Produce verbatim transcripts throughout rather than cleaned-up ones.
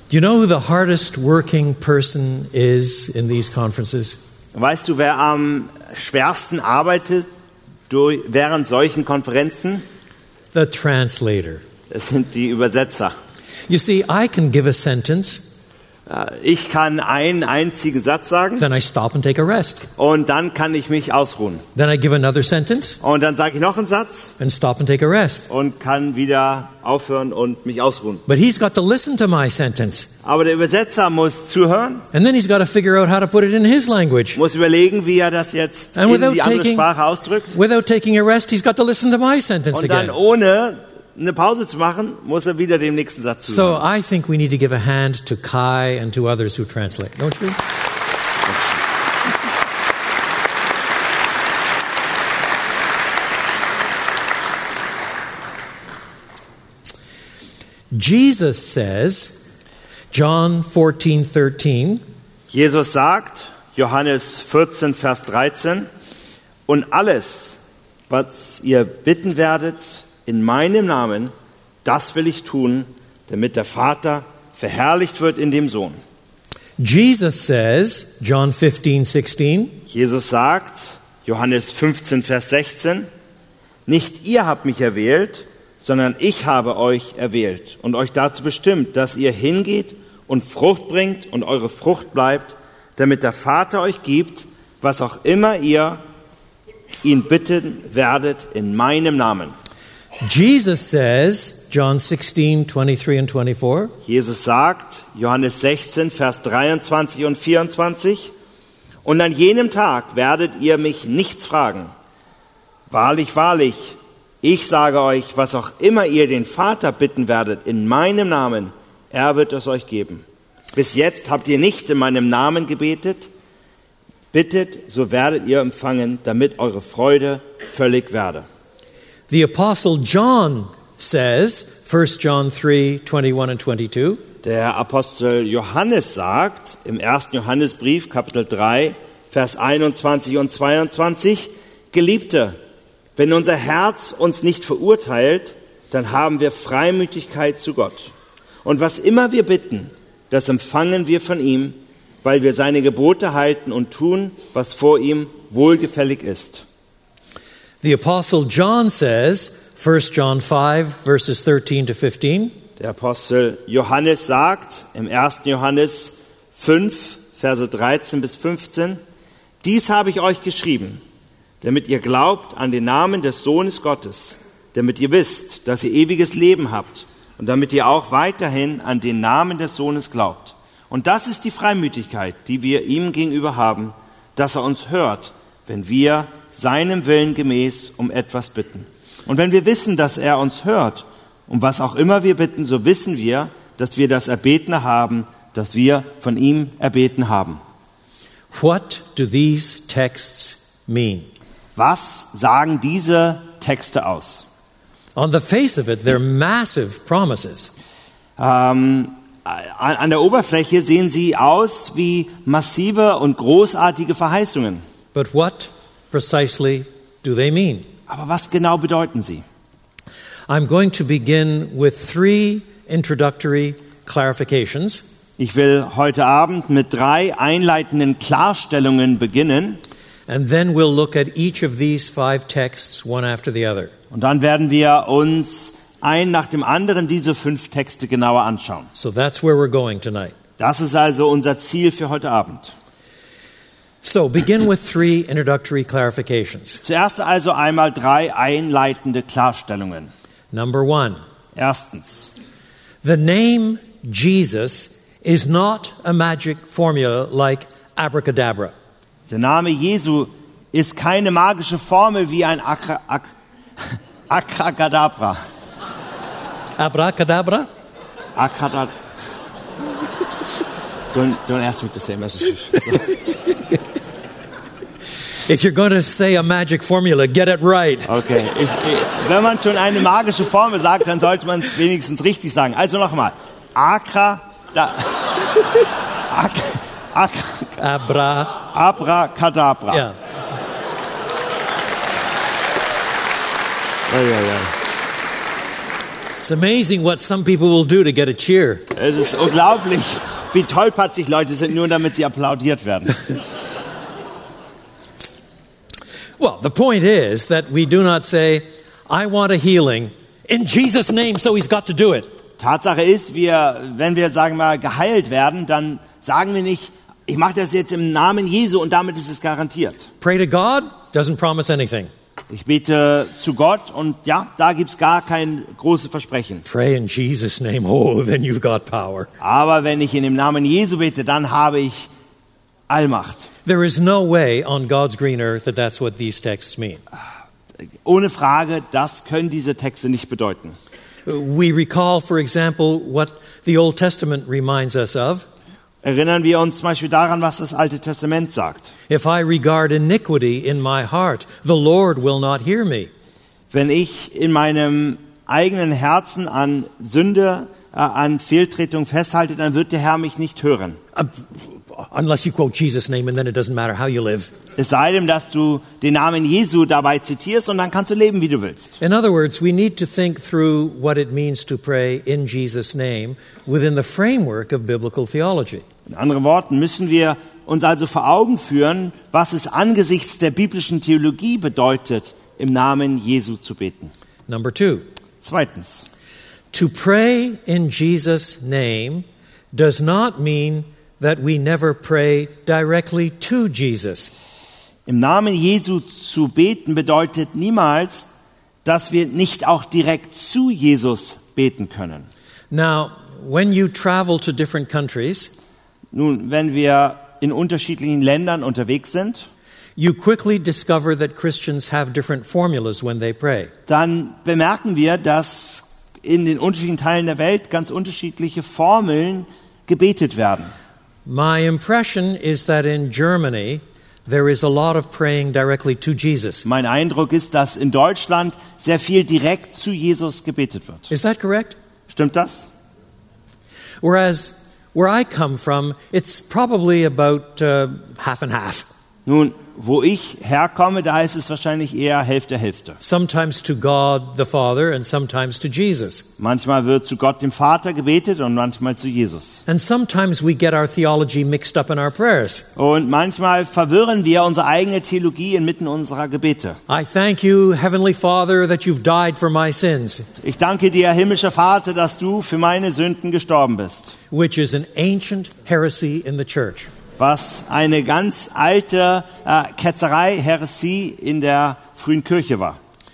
Do you know who the hardest working person is in these conferences? Weißt du, wer am schwersten arbeitet durch, während solchen Konferenzen? The translator. Es sind die Übersetzer. You see, I can give a sentence, Ich kann einen einzigen Satz sagen then I stop and take a rest. und dann kann ich mich ausruhen. Then I give another sentence Und dann sage ich noch einen Satz and stop and take a rest. und kann wieder aufhören und mich ausruhen. But he's got to listen to my sentence. Aber der Übersetzer muss zuhören, And then he's got to figure out how to put it in his language. muss überlegen, wie er das jetzt And in without die andere taking- Sprache ausdrückt. Without taking a rest, he's got to listen to my sentence Und dann again. ohne eine Pause zu machen, muss er wieder dem nächsten Satz So zuhören. I think we need to give a hand to Kai and to others who translate, don't you? Jesus says, John fourteen thirteen, Jesus sagt, Johannes vierzehn, Vers dreizehn, und alles, was ihr bitten werdet in meinem Namen, das will ich tun, damit der Vater verherrlicht wird in dem Sohn. Jesus says, John fifteen sixteen, Jesus sagt, Johannes fünfzehn, Vers sechzehn, nicht ihr habt mich erwählt, sondern ich habe euch erwählt und euch dazu bestimmt, dass ihr hingeht und Frucht bringt und eure Frucht bleibt, damit der Vater euch gibt, was auch immer ihr ihn bitten werdet in meinem Namen. Jesus says, John sixteen twenty-three and twenty-four, Jesus sagt, Johannes sechzehn, Vers dreiundzwanzig und vierundzwanzig, und an jenem Tag werdet ihr mich nichts fragen. Wahrlich, wahrlich, ich sage euch, was auch immer ihr den Vater bitten werdet in meinem Namen, er wird es euch geben. Bis jetzt habt ihr nicht in meinem Namen gebetet. Bittet, so werdet ihr empfangen, damit eure Freude völlig werde. the Apostle John says, First John three twenty-one and twenty-two, Der Apostel Johannes sagt im ersten Johannesbrief, Kapitel drei, Vers einundzwanzig und zweiundzwanzig, Geliebte, wenn unser Herz uns nicht verurteilt, dann haben wir Freimütigkeit zu Gott. Und was immer wir bitten, das empfangen wir von ihm, weil wir seine Gebote halten und tun, was vor ihm wohlgefällig ist. The Apostle John says, First John five verses thirteen to fifteen, Der Apostel Johannes sagt im ersten Johannes fünf, Verse dreizehn bis fünfzehn, dies habe ich euch geschrieben, damit ihr glaubt an den Namen des Sohnes Gottes, damit ihr wisst, dass ihr ewiges Leben habt und damit ihr auch weiterhin an den Namen des Sohnes glaubt. Und das ist die Freimütigkeit, die wir ihm gegenüber haben, dass er uns hört, wenn wir seinem Willen gemäß um etwas bitten. Und wenn wir wissen, dass er uns hört, um was auch immer wir bitten, so wissen wir, dass wir das Erbetene haben, das wir von ihm erbeten haben. what do these texts mean? Was sagen diese Texte aus? On the face of it, they're massive promises. Ähm, an, an der Oberfläche sehen sie aus wie massive und großartige Verheißungen. But what precisely do they mean? Aber was genau bedeuten sie? I'm going to begin with three introductory clarifications, Ich will heute Abend mit drei einleitenden Klarstellungen beginnen. and then we'll look at each of these five texts one after the other. Und dann werden wir uns ein nach dem anderen diese fünf Texte genauer anschauen. So that's where we're going tonight. Das ist also unser Ziel für heute Abend. So begin with three introductory clarifications. Zuerst also einmal drei einleitende Klarstellungen. Number one, Erstens, the name Jesus is not a magic formula like abracadabra. der Name Jesu ist keine magische Formel wie ein Akra, Ak, Akracadabra. Abracadabra? Akradabra. Don't, don't ask me to say messages. If you're going to say a magic formula, get it right. Okay. Ich, ich, wenn man schon eine magische Formel sagt, dann sollte man es wenigstens richtig sagen. Also nochmal. Akra, da, Ak, Ak, Abra. Abracadabra. Yeah. Oh, ja, ja. It's amazing what some people will do to get a cheer. Es ist unglaublich, wie tollpatschig Leute sind, nur damit sie applaudiert werden. Well, the point is that we do not say, I want a healing in Jesus' name, so he's got to do it. Tatsache ist, wir, wenn wir, sagen wir mal, geheilt werden, dann sagen wir nicht, ich mache das jetzt im Namen Jesu und damit ist es garantiert. Pray to God doesn't promise anything. Ich bete zu Gott und ja, da gibt's gar kein großes Versprechen. Pray in Jesus' name, oh, then you've got power. Aber wenn ich in dem Namen Jesu bete, dann habe ich Allmacht. There is no way on God's green earth that that's what these texts mean. Ohne Frage, das können diese Texte nicht bedeuten. We recall, for example, what the Old Testament reminds us of. Erinnern wir uns zum Beispiel daran, was das Alte Testament sagt. If I regard iniquity in my heart, the Lord will not hear me. Wenn ich in meinem eigenen Herzen an Sünde, äh, an Fehltretung festhalte, dann wird der Herr mich nicht hören. Uh, unless you quote Jesus' name and then it doesn't matter how you live. Es sei denn, dass du den Namen Jesu dabei zitierst und dann kannst du leben, wie du willst. In other words, we need to think through what it means to pray in Jesus' name within the framework of biblical theology. In anderen Worten müssen wir uns also vor Augen führen, was es angesichts der biblischen Theologie bedeutet, im Namen Jesu zu beten. Number two, Zweitens, to pray in Jesus' name does not mean that we never pray directly to Jesus. im Namen Jesu zu beten bedeutet niemals, dass wir nicht auch direkt zu Jesus beten können. Now, when you travel to different countries, Nun, wenn wir in unterschiedlichen Ländern unterwegs sind, you quickly discover that Christians have different formulas when they pray. dann bemerken wir, dass in den unterschiedlichen Teilen der Welt ganz unterschiedliche Formeln gebetet werden. My impression is that in Germany, there is a lot of praying directly to Jesus. Mein Eindruck ist, dass in Deutschland sehr viel direkt zu Jesus gebetet wird. Is that correct? Stimmt das? Whereas where I come from, it's probably about uh, half and half. Nun, wo ich herkomme, da ist es wahrscheinlich eher Hälfte, Hälfte. Sometimes to God the Father and sometimes to Jesus. Manchmal wird zu Gott dem Vater gebetet und manchmal zu Jesus. And sometimes we get our theology mixed up in our prayers. Und manchmal verwirren wir unsere eigene Theologie inmitten unserer Gebete. I thank you, Heavenly Father, that you've died for my sins, Ich danke dir, himmlischer Vater, dass du für meine Sünden gestorben bist. which is an ancient heresy in the church. Was eine ganz alte äh, Ketzerei, Häresie in der frühen Kirche war.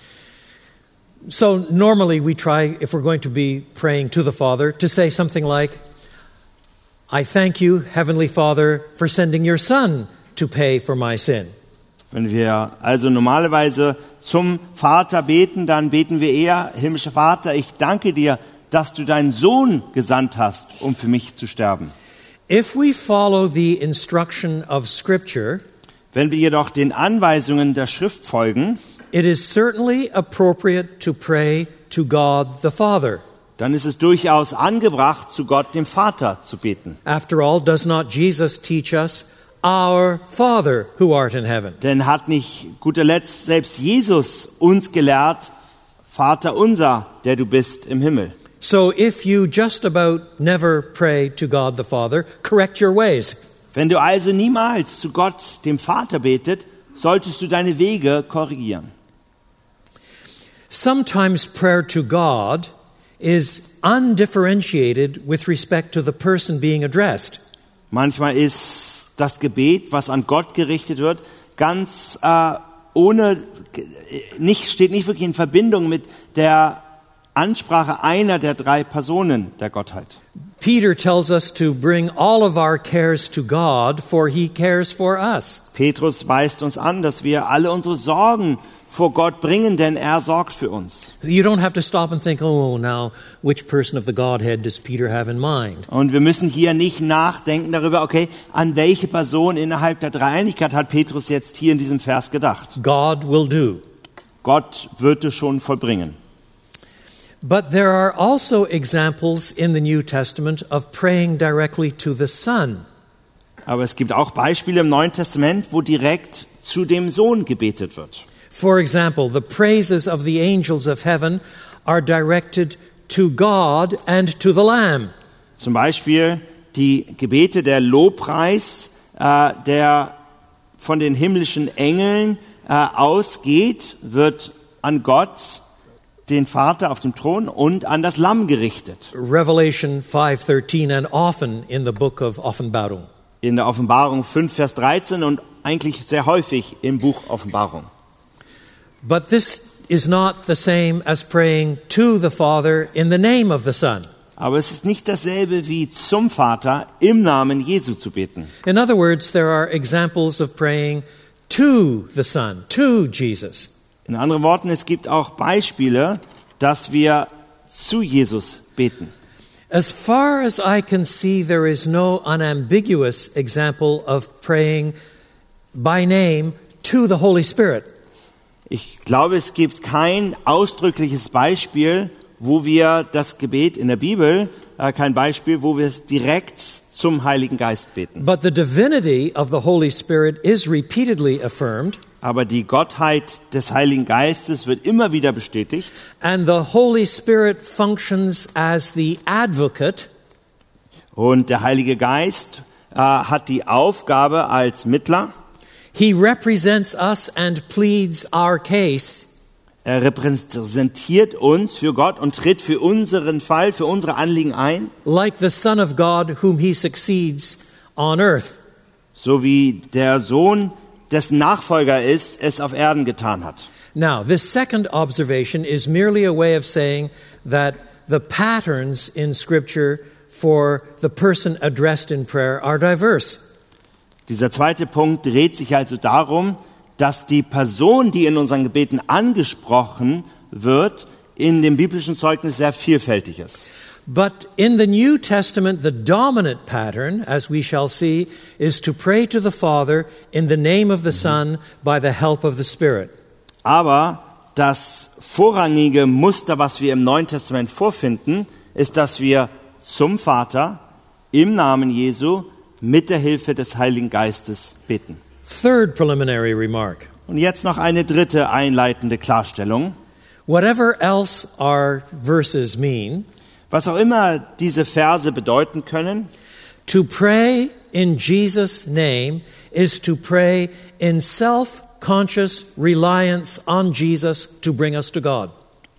So normally we try, if we're going to be praying to the Father, to say something like, I thank you, Heavenly Father, for sending your Son to pay for my sin. Wenn wir also normalerweise zum Vater beten, dann beten wir eher, himmlischer Vater, ich danke dir, dass du deinen Sohn gesandt hast, um für mich zu sterben. If we follow the instruction of Scripture, Wenn wir jedoch den Anweisungen der Schrift folgen, it is certainly appropriate to pray to God the Father. dann ist es durchaus angebracht, zu Gott, dem Vater, zu beten. After all, does not Jesus teach us, Our Father who art in heaven? Denn hat nicht guter Letzt selbst Jesus uns gelehrt, Vater unser, der du bist im Himmel. So if you just about never pray to God the Father, correct your ways. Wenn du also niemals zu Gott, dem Vater, betet, solltest du deine Wege korrigieren. Sometimes prayer to God is undifferentiated with respect to the person being addressed. Manchmal ist das Gebet, was an Gott gerichtet wird, ganz äh, ohne, nicht, steht nicht wirklich in Verbindung mit der Ansprache einer der drei Personen der Gottheit. Peter tells us to bring all of our cares to God, for he cares for us. Petrus weist uns an, dass wir alle unsere Sorgen vor Gott bringen, denn er sorgt für uns. You don't have to stop and think, oh, now, which person of the Godhead does Peter have in mind? Und wir müssen hier nicht nachdenken darüber, okay, an welche Person innerhalb der Dreieinigkeit hat Petrus jetzt hier in diesem Vers gedacht. God will do. Gott wird es schon vollbringen. But there are also examples in the New Testament of praying directly to the Son. Aber es gibt auch Beispiele im Neuen Testament, wo direkt zu dem Sohn gebetet wird. For example, the praises of the angels of heaven are directed to God and to the Lamb. Zum Beispiel die Gebete der Lobpreis, äh, der von den himmlischen Engeln äh, ausgeht, wird an Gott, den Vater auf dem Thron, und an das Lamm gerichtet. Revelation five thirteen and often in the book of Offenbarung. In der Offenbarung fünf, Vers dreizehn und eigentlich sehr häufig im Buch Offenbarung. But this is not the same as praying to the Father in the name of the Son. Aber es ist nicht dasselbe wie zum Vater im Namen Jesu zu beten. In other words, there are examples of praying to the Son, to Jesus. In anderen Worten, es gibt auch Beispiele, dass wir zu Jesus beten. As far as I can see, there is no unambiguous example of praying by name to the Holy Spirit. Ich glaube, es gibt kein ausdrückliches Beispiel, wo wir das Gebet in der Bibel, äh, kein Beispiel, wo wir es direkt zum Heiligen Geist beten. But the divinity of the Holy Spirit is repeatedly affirmed. Aber die Gottheit des Heiligen Geistes wird immer wieder bestätigt. And the Holy Spirit functions as the advocate. Und der Heilige Geist äh, hat die Aufgabe als Mittler. He represents us and pleads our case. Er repräsentiert uns für Gott und tritt für unseren Fall, für unsere Anliegen ein. Like the Son of God whom he succeeds on earth. So wie der Sohn, dessen Nachfolger ist, es auf Erden getan hat. Now, this second observation is merely a way of saying that the patterns in Scripture for the person addressed in prayer are diverse. Dieser zweite Punkt dreht sich also darum, dass die Person, die in unseren Gebeten angesprochen wird, in dem biblischen Zeugnis sehr vielfältig ist. But in the New Testament, the dominant pattern, as we shall see, is to pray to the Father in the name of the Son by the help of the Spirit. Aber das vorrangige Muster, was wir im Neuen Testament vorfinden, ist, dass wir zum Vater im Namen Jesu mit der Hilfe des Heiligen Geistes beten. Third preliminary remark. Und jetzt noch eine dritte einleitende Klarstellung. Whatever else our verses mean, was auch immer diese Verse bedeuten können, to pray in Jesus' name is to pray in self-conscious reliance on Jesus to bring us to God.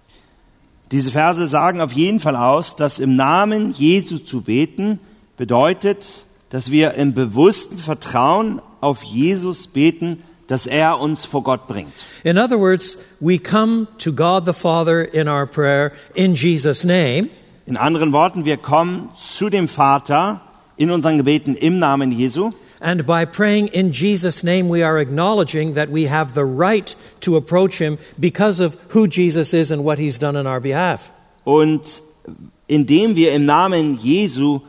Diese Verse sagen auf jeden Fall aus, dass im Namen Jesu zu beten bedeutet, dass wir im bewussten Vertrauen auf Jesus beten, dass er uns vor Gott bringt. In other words, we come to God the Father in our prayer in Jesus' name. In anderen Worten, wir kommen zu dem Vater in unseren Gebeten im Namen Jesu. And by praying in Jesus' name, we are acknowledging that we have the right to approach him because of who Jesus is and what he's done on our behalf. Und indem wir im Namen Jesu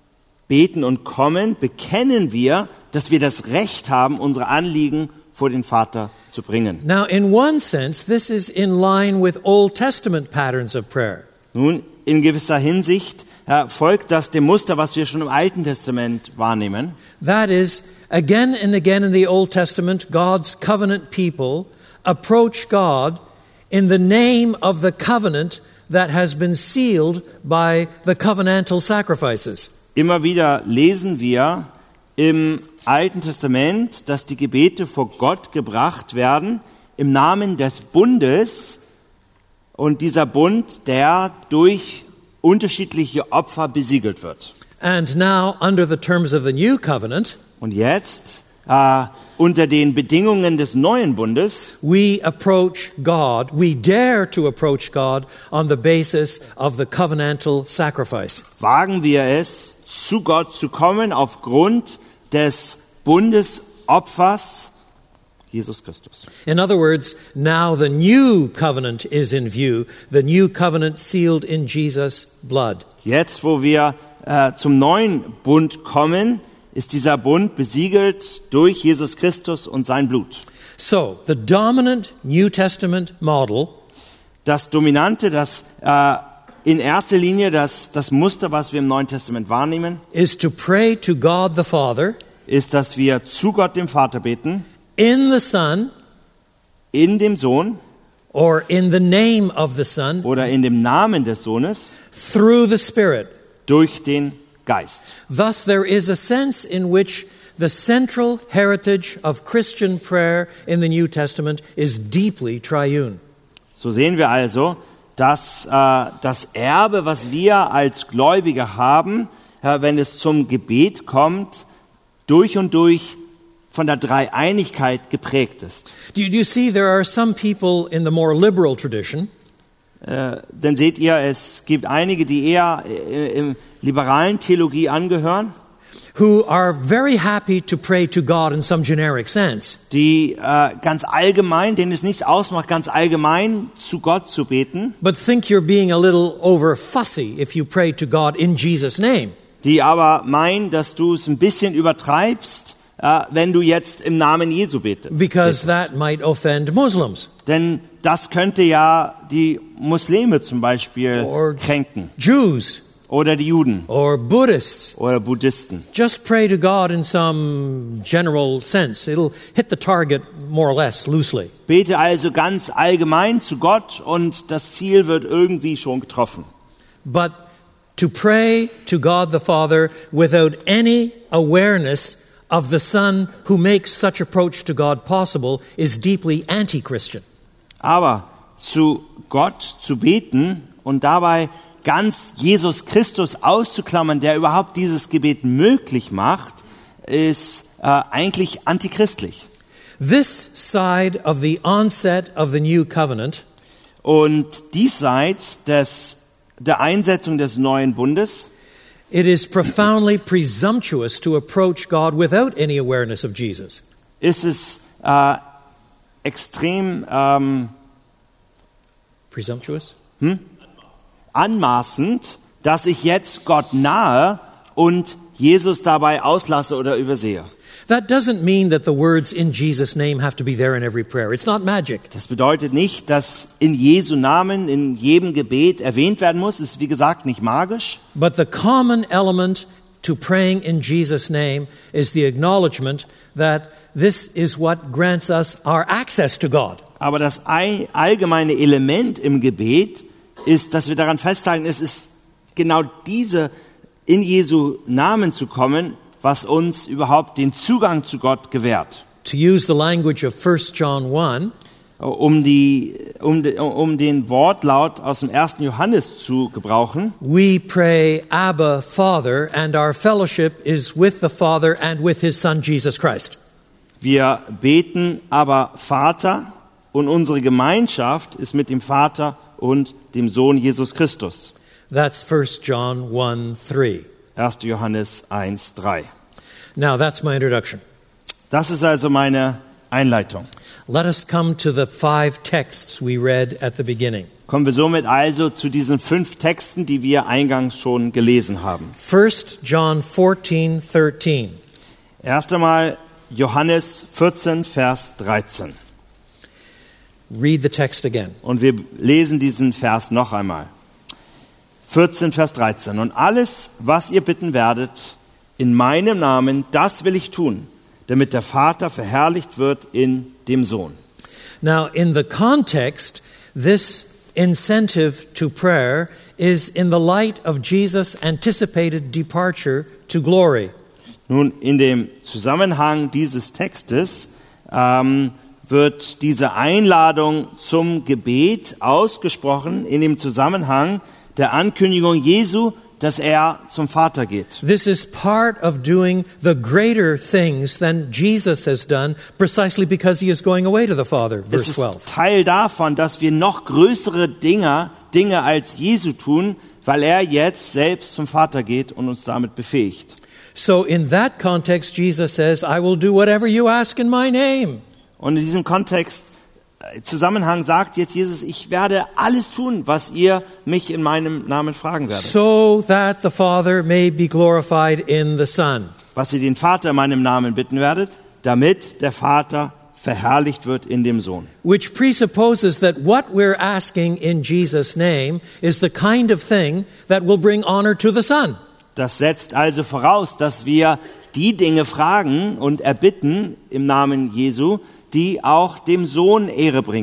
beten und kommen, bekennen wir, dass wir das Recht haben, unsere Anliegen vor den Vater zu bringen. Now, in one sense, this is in line with Old Testament patterns of prayer. Nun, in gewisser Hinsicht äh, folgt das dem Muster, was wir schon im Alten Testament wahrnehmen. That is, again and again in the Old Testament, God's covenant people approach God in the name of the covenant that has been sealed by the covenantal sacrifices. Immer wieder lesen wir im Alten Testament, dass die Gebete vor Gott gebracht werden im Namen des Bundes, und dieser Bund, der durch unterschiedliche Opfer besiegelt wird. And now, under the terms of the new covenant, und jetzt äh, unter den Bedingungen des neuen Bundes, we approach God, we dare to approach God on the basis of the covenantal sacrifice. wagen wir es, zu Gott zu kommen aufgrund des Bundesopfers Jesus Christus. In other words, now the new covenant is in view, the new covenant sealed in Jesus' blood. Jetzt, wo wir äh, zum neuen Bund kommen, ist dieser Bund besiegelt durch Jesus Christus und sein Blut. So, the dominant New Testament model Das Dominante, das äh, in erster Linie das, das Muster, was wir im Neuen Testament wahrnehmen, is to pray to God the Father ist, dass wir zu Gott dem Vater beten, in the Son in dem Sohn or in the name of the Son, oder in dem Namen des Sohnes, through the Spirit. durch den Geist. Thus there is a sense in which the central heritage of Christian prayer in the New Testament is deeply triune. So sehen wir also, dass äh, das Erbe, was wir als Gläubige haben, äh, wenn es zum Gebet kommt, durch und durch von der Dreieinigkeit geprägt ist. Do you, do you see there are some people in the more liberal tradition Äh, denn seht ihr, es gibt einige, die eher äh, im liberalen Theologie angehören, who are very happy to pray to God in some generic sense, die äh, ganz allgemein, denen es nichts ausmacht, ganz allgemein zu Gott zu beten, but think you're being a little over fussy if you pray to God in Jesus' name. die aber meinen, dass du es ein bisschen übertreibst, äh, wenn du jetzt im Namen Jesu betest. Because that might offend Muslims, Denn das könnte ja die Muslime zum Beispiel Or- kränken Jews, oder die Juden or Buddhists. oder Buddhisten. Just pray to God in some general sense. It'll hit the target more or less loosely. Bete also ganz allgemein zu Gott und das Ziel wird irgendwie schon getroffen. But to pray to God the Father without any awareness of the Son who makes such approach to God possible is deeply anti-Christian. Aber zu Gott zu beten und dabei ganz Jesus Christus auszuklammern, der überhaupt dieses Gebet möglich macht, ist äh, eigentlich antichristlich. This side of the onset of the new covenant Und diesseits des, der Einsetzung des neuen Bundes it is profoundly presumptuous to approach God without any awareness of Jesus. ist es äh, extrem ähm, Presumptuous? anmaßend, dass ich jetzt Gott nahe und Jesus dabei auslasse oder übersehe. That doesn't mean that the words in Jesus' name have to be there in every prayer. It's not magic. Das bedeutet nicht, dass in Jesu Namen in jedem Gebet erwähnt werden muss. Es ist wie gesagt nicht magisch. But the common element to praying in Jesus' name is the acknowledgement that this is what grants us our access to God. Aber das ein- allgemeine Element im Gebet ist, dass wir daran festhalten, es ist genau diese in Jesu Namen zu kommen, was uns überhaupt den Zugang zu Gott gewährt. To use the language of First John one, Um, die, um, de, um den Wortlaut aus dem ersten Johannes zu gebrauchen, we pray, Abba, Father, and our fellowship is with the Father and with His Son, Jesus Christ. wir beten aber Vater und unsere Gemeinschaft ist mit dem Vater und dem Sohn Jesus Christus. That's First John one three. erster Johannes eins drei. Now, that's my introduction. Das ist also meine Einleitung. Let us come to the five texts we read at the beginning. Kommen wir somit also zu diesen fünf Texten, die wir eingangs schon gelesen haben. First John fourteen thirteen. Erst einmal Johannes vierzehn, Vers dreizehn. Read the text again. Und wir lesen diesen Vers noch einmal. vierzehn, Vers dreizehn. Und alles, was ihr bitten werdet, in meinem Namen, das will ich tun, damit der Vater verherrlicht wird in dem Sohn. Now, in the context, this incentive to prayer is in the light of Jesus' anticipated departure to glory. Nun, in dem Zusammenhang dieses Textes ähm, wird diese Einladung zum Gebet ausgesprochen in dem Zusammenhang der Ankündigung Jesu, dass er zum Vater geht. This is part of doing the greater things than Jesus has done, precisely because he is going away to the Father. Es Verse ist twelve. Teil davon, dass wir noch größere Dinge, Dinge als Jesu tun, weil er jetzt selbst zum Vater geht und uns damit befähigt. So in that context, Jesus says, I will do whatever you ask in my name. Und in diesem Kontext, äh, Zusammenhang sagt jetzt Jesus, ich werde alles tun, was ihr mich in meinem Namen fragen werdet. So that the Father may be glorified in the Son. Was ihr den Vater in meinem Namen bitten werdet, damit der Vater verherrlicht wird in dem Sohn. Which presupposes that what we're asking in Jesus' name is the kind of thing that will bring honor to the Son. Das setzt also voraus, dass wir die Dinge fragen und erbitten im Namen Jesu, die auch dem Sohn Ehre bringen.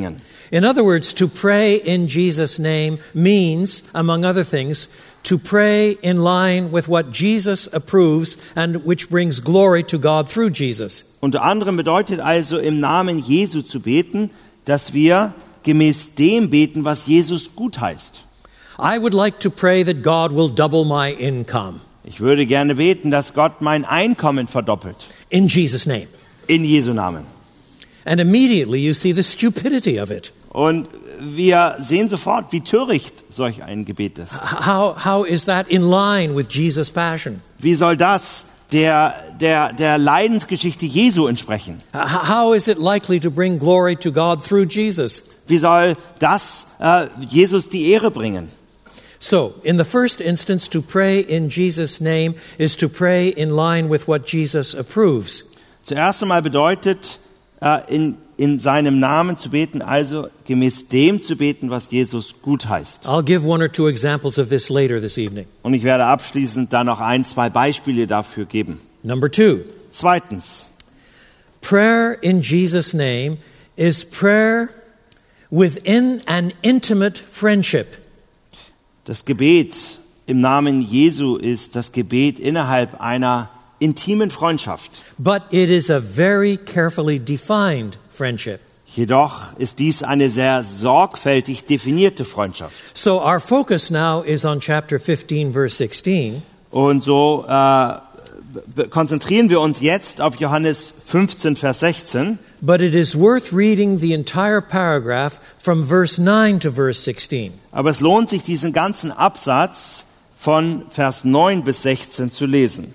In other words, to pray in Jesus' name means, among other things, to pray in line with what Jesus approves and which brings glory to God through Jesus. Unter anderem bedeutet also im Namen Jesu zu beten, dass wir gemäß dem beten, was Jesus gutheißt. I would like to pray that God will double my income. Ich würde gerne beten, dass Gott mein Einkommen verdoppelt. In Jesus' name. In Jesu Namen. And immediately you see the stupidity of it. Und wir sehen sofort, wie töricht solch ein Gebet ist. How, how is that in line with Jesus' passion? Wie soll das der, der, der Leidensgeschichte Jesu entsprechen? How is it likely to bring glory to God through Jesus? Wie soll das äh, Jesus die Ehre bringen? So, in the first instance, to pray in Jesus' name is to pray in line with what Jesus approves. Zuerst einmal bedeutet, äh, in, in seinem Namen zu beten, also gemäß dem zu beten, was Jesus gutheißt. I'll give one or two examples of this later this evening. Und ich werde abschließend da noch ein, zwei Beispiele dafür geben. Number two, Zweitens, prayer in Jesus' name is prayer within an intimate friendship. das Gebet im Namen Jesu ist das Gebet innerhalb einer intimen Freundschaft. But it is a very carefully defined friendship. Jedoch ist dies eine sehr sorgfältig definierte Freundschaft. So our focus now is on chapter fifteen, verse sixteen. Und so äh, konzentrieren wir uns jetzt auf Johannes fünfzehn, Vers sechzehn. But it is worth reading the entire paragraph from verse nine to verse sixteen. Aber es lohnt sich, diesen ganzen Absatz von Vers neun bis sechzehn zu lesen.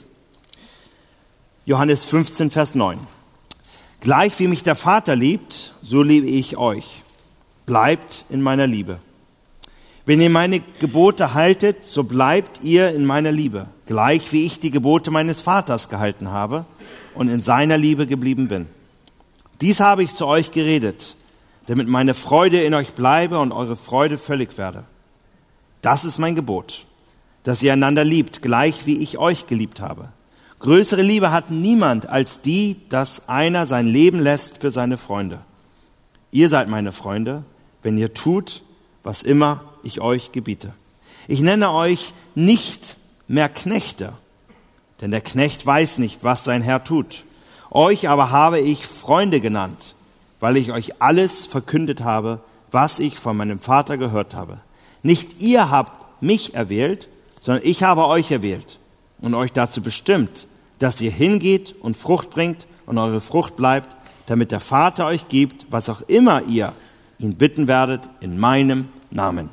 Johannes fünfzehn, Vers neun. Gleich wie mich der Vater liebt, so liebe ich euch. Bleibt in meiner Liebe. Wenn ihr meine Gebote haltet, so bleibt ihr in meiner Liebe. Gleich wie ich die Gebote meines Vaters gehalten habe und in seiner Liebe geblieben bin. Dies habe ich zu euch geredet, damit meine Freude in euch bleibe und eure Freude völlig werde. Das ist mein Gebot, dass ihr einander liebt, gleich wie ich euch geliebt habe. Größere Liebe hat niemand als die, dass einer sein Leben lässt für seine Freunde. Ihr seid meine Freunde, wenn ihr tut, was immer ich euch gebiete. Ich nenne euch nicht mehr Knechte, denn der Knecht weiß nicht, was sein Herr tut. Euch aber habe ich Freunde genannt, weil ich euch alles verkündet habe, was ich von meinem Vater gehört habe. Nicht ihr habt mich erwählt, sondern ich habe euch erwählt und euch dazu bestimmt, dass ihr hingeht und Frucht bringt und eure Frucht bleibt, damit der Vater euch gibt, was auch immer ihr ihn bitten werdet, in meinem Namen.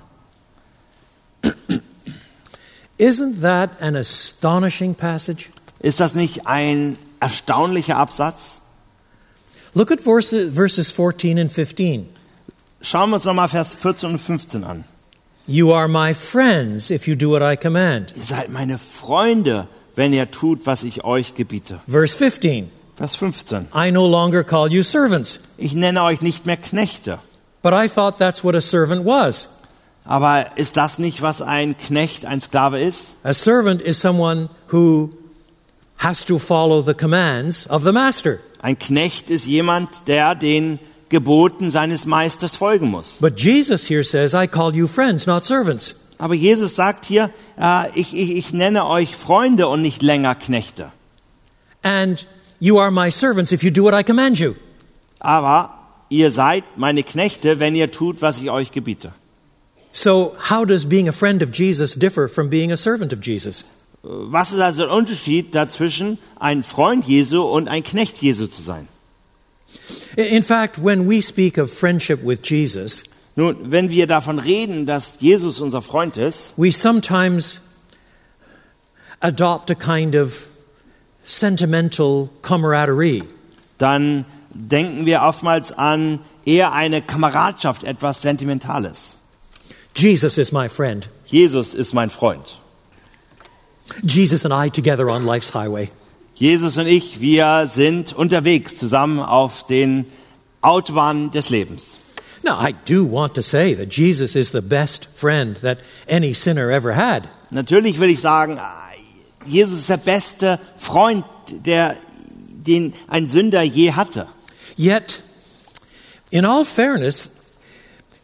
Isn't that an astonishing passage? Ist das nicht ein erstaunlicher Absatz? Look at verses, verses fourteen and fifteen. Schauen wir uns nochmal Vers vierzehn und fünfzehn an. You are my friends if you do what I command. Ihr seid meine Freunde, wenn ihr tut, was ich euch gebiete. Verse fifteen. Vers fünfzehn. I no longer call you servants, Ich nenne euch nicht mehr Knechte. but I thought that's what a servant was. Aber ist das nicht, was ein Knecht, ein Sklave ist? A servant is someone who has to follow the commands of the master. Ein Knecht ist jemand, der den Geboten seines Meisters folgen muss. But Jesus here says, I call you friends, not servants. Aber Jesus sagt hier, äh, ich, ich, ich nenne euch Freunde und nicht länger Knechte. And you are my servants if you do what I command you. Aber ihr seid meine Knechte, wenn ihr tut, was ich euch gebiete. So how does being a friend of Jesus differ from being a servant of Jesus? Was ist also der Unterschied dazwischen, ein Freund Jesu und ein Knecht Jesu zu sein? In fact, when we speak of friendship with Jesus, Nun, wenn wir davon reden, dass Jesus unser Freund ist, we sometimes adopt a kind of sentimental camaraderie. dann denken wir oftmals an eher eine Kameradschaft, etwas Sentimentales. Jesus is my friend. Jesus ist mein Freund. Jesus and I together on life's highway. Jesus und ich, wir sind unterwegs zusammen auf den Autobahnen des Lebens. Now, I do want to say that Jesus is the best friend that any sinner ever had. Natürlich will ich sagen, Jesus ist der beste Freund, der, den ein Sünder je hatte. Yet, in all fairness,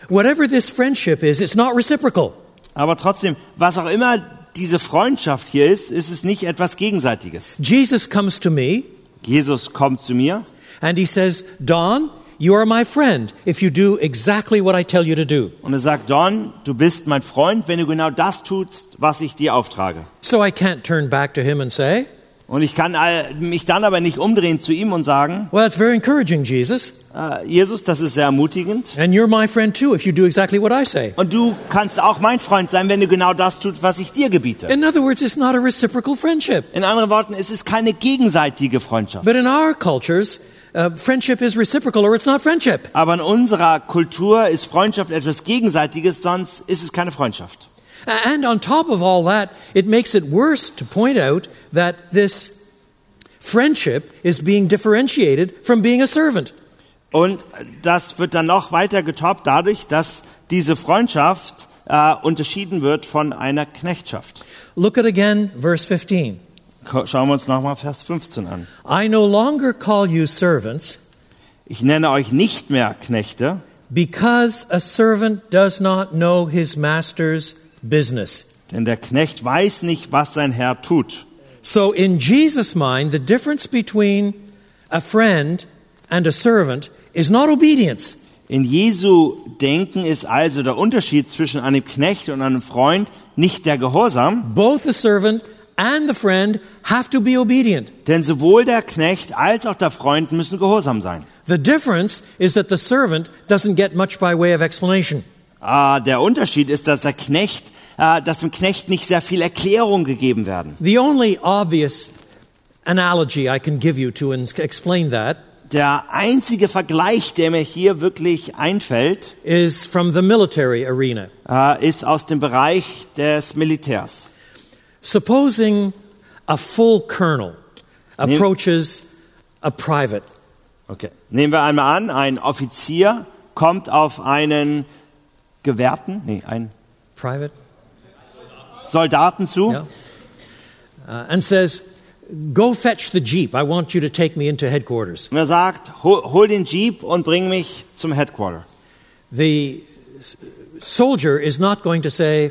Whatever this friendship is, it's not reciprocal. Aber trotzdem, was auch immer diese Freundschaft hier ist, ist es nicht etwas Gegenseitiges. Jesus comes to me Jesus kommt zu mir and he says, Don, you are my friend if you do exactly what I tell you to do. und er sagt, Don, du bist mein Freund, wenn du genau das tust, was ich dir auftrage. So I can't turn back to him and say, Und ich kann äh, mich dann aber nicht umdrehen zu ihm und sagen, well, it's very encouraging, Jesus. äh, Jesus, das ist sehr ermutigend. And you're my friend too if you do exactly what I say. Und du kannst auch mein Freund sein, wenn du genau das tust, was ich dir gebiete. In other words, it's not a reciprocal friendship. In anderen Worten, es ist keine gegenseitige Freundschaft. But in our cultures, uh, friendship is reciprocal or it's not friendship. Aber in unserer Kultur ist Freundschaft etwas Gegenseitiges, sonst ist es keine Freundschaft. And on top of all that, it makes it worse to point out that this friendship is being differentiated from being a servant. Und das wird dann noch weiter getoppt dadurch, dass diese Freundschaft äh, unterschieden wird von einer Knechtschaft. Look at again verse fifteen. Schauen wir uns nochmal Vers fünfzehn an. I no longer call you servants, Ich nenne euch nicht mehr Knechte, because a servant does not know his master's business. denn der Knecht weiß nicht, was sein Herr tut. So in Jesus' mind, the difference between a friend and a servant is not obedience. In Jesu Denken ist also der Unterschied zwischen einem Knecht und einem Freund nicht der Gehorsam, Both the servant and the friend have to be obedient. denn sowohl der Knecht als auch der Freund müssen gehorsam sein. The difference is that the servant doesn't get much by way of explanation. Ah, der Unterschied ist, dass der Knecht, äh, dass dem Knecht nicht sehr viel Erklärung gegeben werden. The only obvious analogy I can give you to explain that Der einzige Vergleich, der mir hier wirklich einfällt, is from the military arena. äh, ist aus dem Bereich des Militärs. Supposing a full colonel approaches a private. Okay. Nehmen wir einmal an, ein Offizier kommt auf einen Gewehrten, nee, einen Private? Soldaten zu Yeah. Uh, and says, go fetch the jeep. I want you to take me into headquarters. und er sagt, hol, hol den Jeep und bring mich zum Headquarter. The s- soldier is not going to say,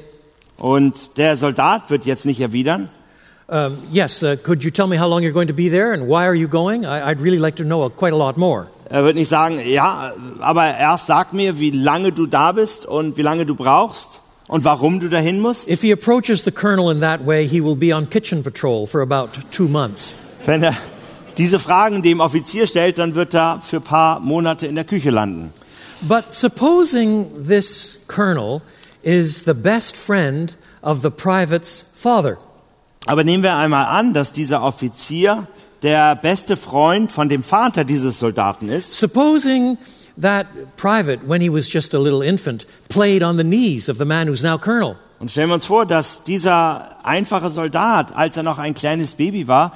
Und der Soldat wird jetzt nicht erwidern, um, yes, uh, could you tell me how long you're going to be there and why are you going? I, I'd really like to know quite a lot more. er wird nicht sagen, ja, aber erst sag mir, wie lange du da bist und wie lange du brauchst und warum du dahin musst. If he approaches the colonel in that way, he will be on kitchen patrol for about two months. Wenn er diese Fragen dem Offizier stellt, dann wird er für ein paar Monate in der Küche landen. But supposing this colonel is the best friend of the private's father. Aber nehmen wir einmal an, dass dieser Offizier der beste Freund von dem Vater dieses Soldaten ist. Supposing that private, when he was just a little infant, played on the knees of the man who's now colonel. Und stellen wir uns vor, dass dieser einfache Soldat, als er noch ein kleines Baby war,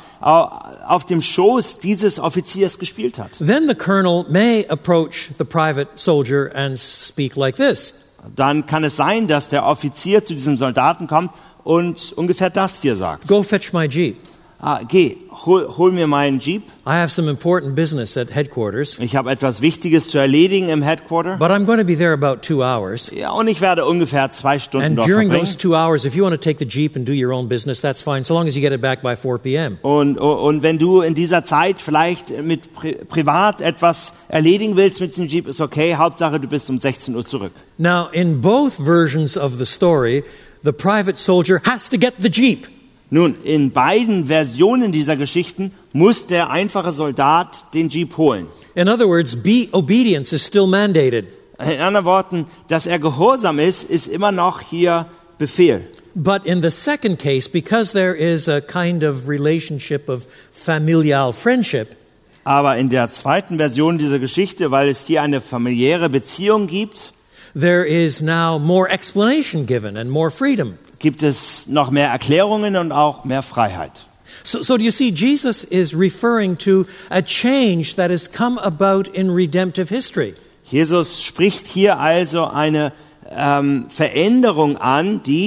auf dem Schoß dieses Offiziers gespielt hat. Then the colonel may approach the private soldier and speak like this. Dann kann es sein, dass der Offizier zu diesem Soldaten kommt und ungefähr das hier sagt. Go fetch my jeep. Ah, geh, hol, hol mir meinen Jeep. I have some important business at headquarters, Ich habe etwas Wichtiges zu erledigen im Headquarter. but I'm going to be there about two hours. Ja, und ich werde ungefähr zwei Stunden And dort during verbringen. those two hours, if you want to take the jeep and do your own business, that's fine, so long as you get it back by four p.m. Und, und wenn du in dieser Zeit vielleicht mit pri privat etwas erledigen willst mit diesem Jeep, ist okay. Hauptsache, du bist um sechzehn Uhr zurück. Now, in both versions of the story, the private soldier has to get the jeep. Nun, in beiden Versionen dieser Geschichten muss der einfache Soldat den Jeep holen. In other words, be, obedience is still mandated. In anderen Worten, dass er gehorsam ist, ist immer noch hier Befehl. But in the second case, because there is a kind of relationship of familial friendship, Aber in der zweiten Version dieser Geschichte, weil es hier eine familiäre Beziehung gibt, there is now more explanation given and more freedom. gibt es noch mehr Erklärungen und auch mehr Freiheit. So, so do you see, Jesus is referring to a change that has come about in redemptive history. Jesus spricht hier also eine ähm, Veränderung an, die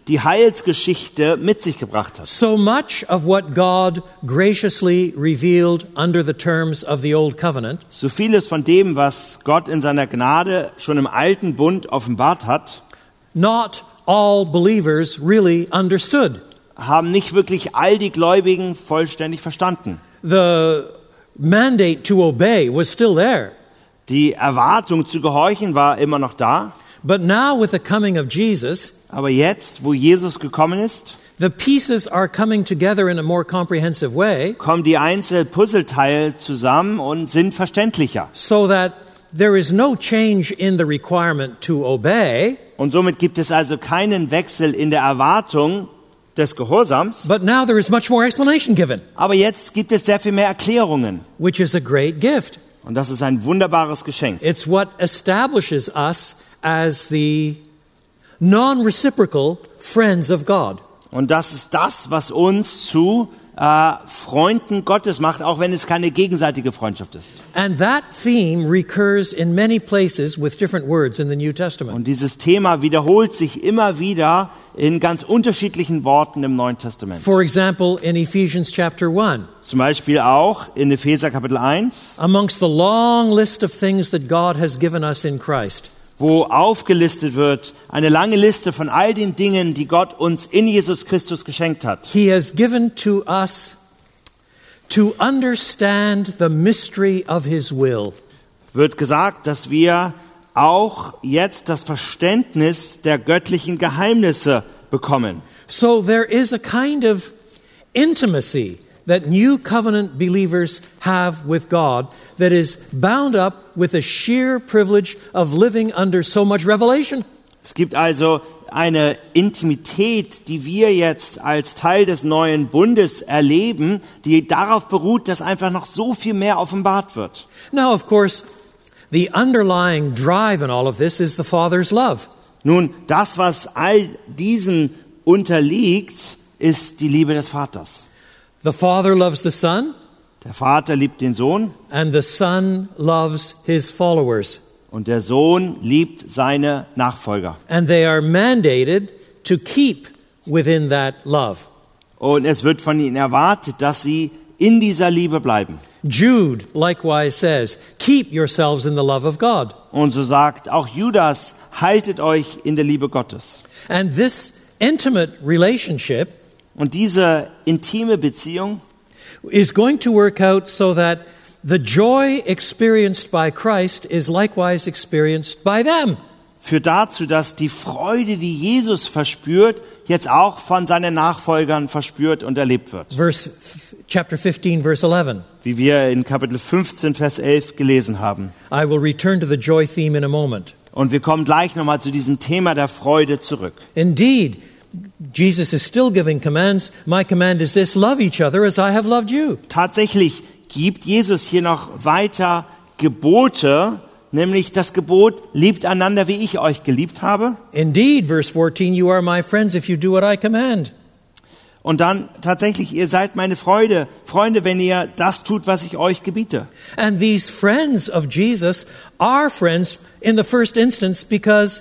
die Heilsgeschichte mit sich gebracht hat. So much of what God graciously revealed under the terms of the Old Covenant So vieles von dem, was Gott in seiner Gnade schon im alten Bund offenbart hat, not all believers really understood. haben nicht wirklich all die Gläubigen vollständig verstanden. The mandate to obey was still there. Die Erwartung zu gehorchen war immer noch da, But now with the coming of Jesus, aber jetzt, wo Jesus gekommen ist, the pieces are coming together in a more comprehensive way kommen die einzelnen Puzzleteile zusammen und sind verständlicher. so that there is no change in the requirement to obey, Und somit gibt es also keinen Wechsel in der Erwartung des Gehorsams, but now there is much more explanation given, aber jetzt gibt es sehr viel mehr Erklärungen. which is a great gift. Und das ist ein wunderbares Geschenk. It's what establishes us as the non-reciprocal friends of God. Und das ist das, was uns zu äh, Freunden Gottes macht, auch wenn es keine gegenseitige Freundschaft ist. And that theme recurs in many places with different words in the New Testament. Und dieses Thema wiederholt sich immer wieder in ganz unterschiedlichen Worten im Neuen Testament. For example, in Ephesians chapter one, Zum Beispiel auch in Epheser Kapitel eins, amongst the long list of things that God has given us in Christ, wo aufgelistet wird, eine lange Liste von all den Dingen, die Gott uns in Jesus Christus geschenkt hat. He has given to us to understand the mystery of His will. Wird gesagt, dass wir auch jetzt das Verständnis der göttlichen Geheimnisse bekommen. So there is a kind of intimacy that new covenant believers have with God that is bound up with the sheer privilege of living under so much revelation. Es gibt also eine Intimität, die wir jetzt als Teil des neuen Bundes erleben, die darauf beruht, dass einfach noch so viel mehr offenbart wird. Now, of course, the underlying drive in all of this is the Father's love. Nun, das, was all diesen unterliegt, ist die Liebe des Vaters. The Father loves the Son, Der Vater liebt den Sohn and the Son loves His followers. und der Sohn liebt seine Nachfolger. And they are mandated to keep within that love. Und es wird von ihnen erwartet, dass sie in dieser Liebe bleiben. Jude likewise says, keep yourselves in the love of God. Und so sagt auch Judas, haltet euch in der Liebe Gottes. And this intimate relationship Und diese intime Beziehung is going to work out so that the joy experienced by Christ is likewise experienced by them. führt dazu, dass die Freude, die Jesus verspürt, jetzt auch von seinen Nachfolgern verspürt und erlebt wird. Verse chapter fifteen, verse eleven. Wie wir in Kapitel fünfzehn, Vers elf gelesen haben. I will return to the joy theme in a moment. Und wir kommen gleich nochmal zu diesem Thema der Freude zurück. Indeed, Jesus is still giving commands. My command is this: love each other as I have loved you. Tatsächlich gibt Jesus hier noch weiter Gebote, nämlich das Gebot, liebt einander, wie ich euch geliebt habe. Indeed, verse fourteen, you are my friends if you do what I command. Und dann tatsächlich, ihr seid meine Freude, Freunde, wenn ihr das tut, was ich euch gebiete. And these friends of Jesus are friends in the first instance because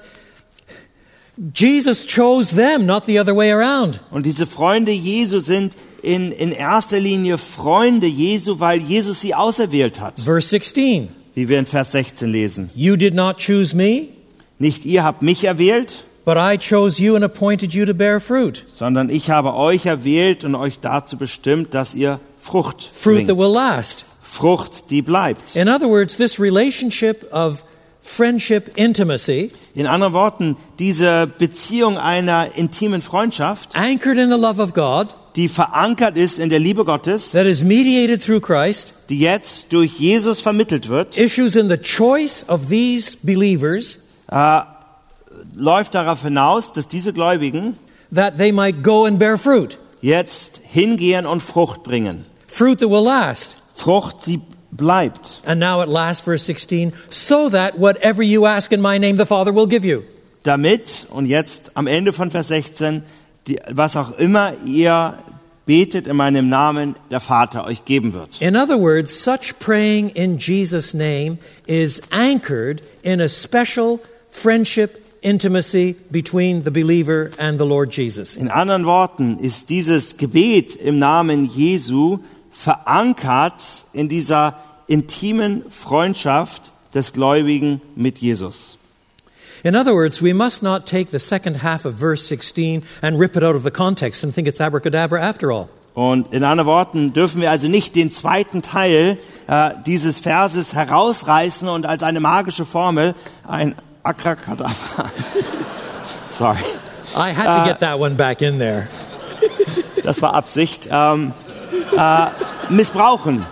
Jesus chose them, not the other way around. Und diese Freunde Jesu sind in, in erster Linie Freunde Jesu, weil Jesus sie auserwählt hat. Verse sixteen, Wie wir in Vers sechzehn lesen. you did not choose me, Nicht ihr habt mich erwählt, but I chose you and appointed you to bear fruit. sondern ich habe euch erwählt und euch dazu bestimmt, dass ihr Frucht Fruit that bringt. will last. Frucht, die bleibt. In other words, this relationship of friendship intimacy, In anderen Worten, diese Beziehung einer intimen Freundschaft, anchored in the love of God, die verankert ist in der Liebe Gottes, that is mediated through Christ, die jetzt durch Jesus vermittelt wird, issues in the choice of these believers äh, läuft darauf hinaus, dass diese Gläubigen that they might go and bear fruit. jetzt hingehen und Frucht bringen. Fruit that will last. Frucht, die bleibt. And now at last, verse sixteen, so that whatever you ask in my name, the Father will give you. Damit, und jetzt am Ende von Vers sechzehn, die, was auch immer ihr betet in meinem Namen, der Vater euch geben wird. In other words, such praying in Jesus' name is anchored in a special friendship intimacy between the believer and the Lord Jesus. In anderen Worten ist dieses Gebet im Namen Jesu verankert in dieser intimen Freundschaft des Gläubigen mit Jesus. In other words, we must not take the second half of verse sixteen and rip it out of the context and think it's abracadabra after all. Und in anderen Worten dürfen wir also nicht den zweiten Teil äh, dieses Verses herausreißen und als eine magische Formel ein Abracadabra. Sorry. I had to get that one back in there. Das war Absicht. Ähm, äh, missbrauchen.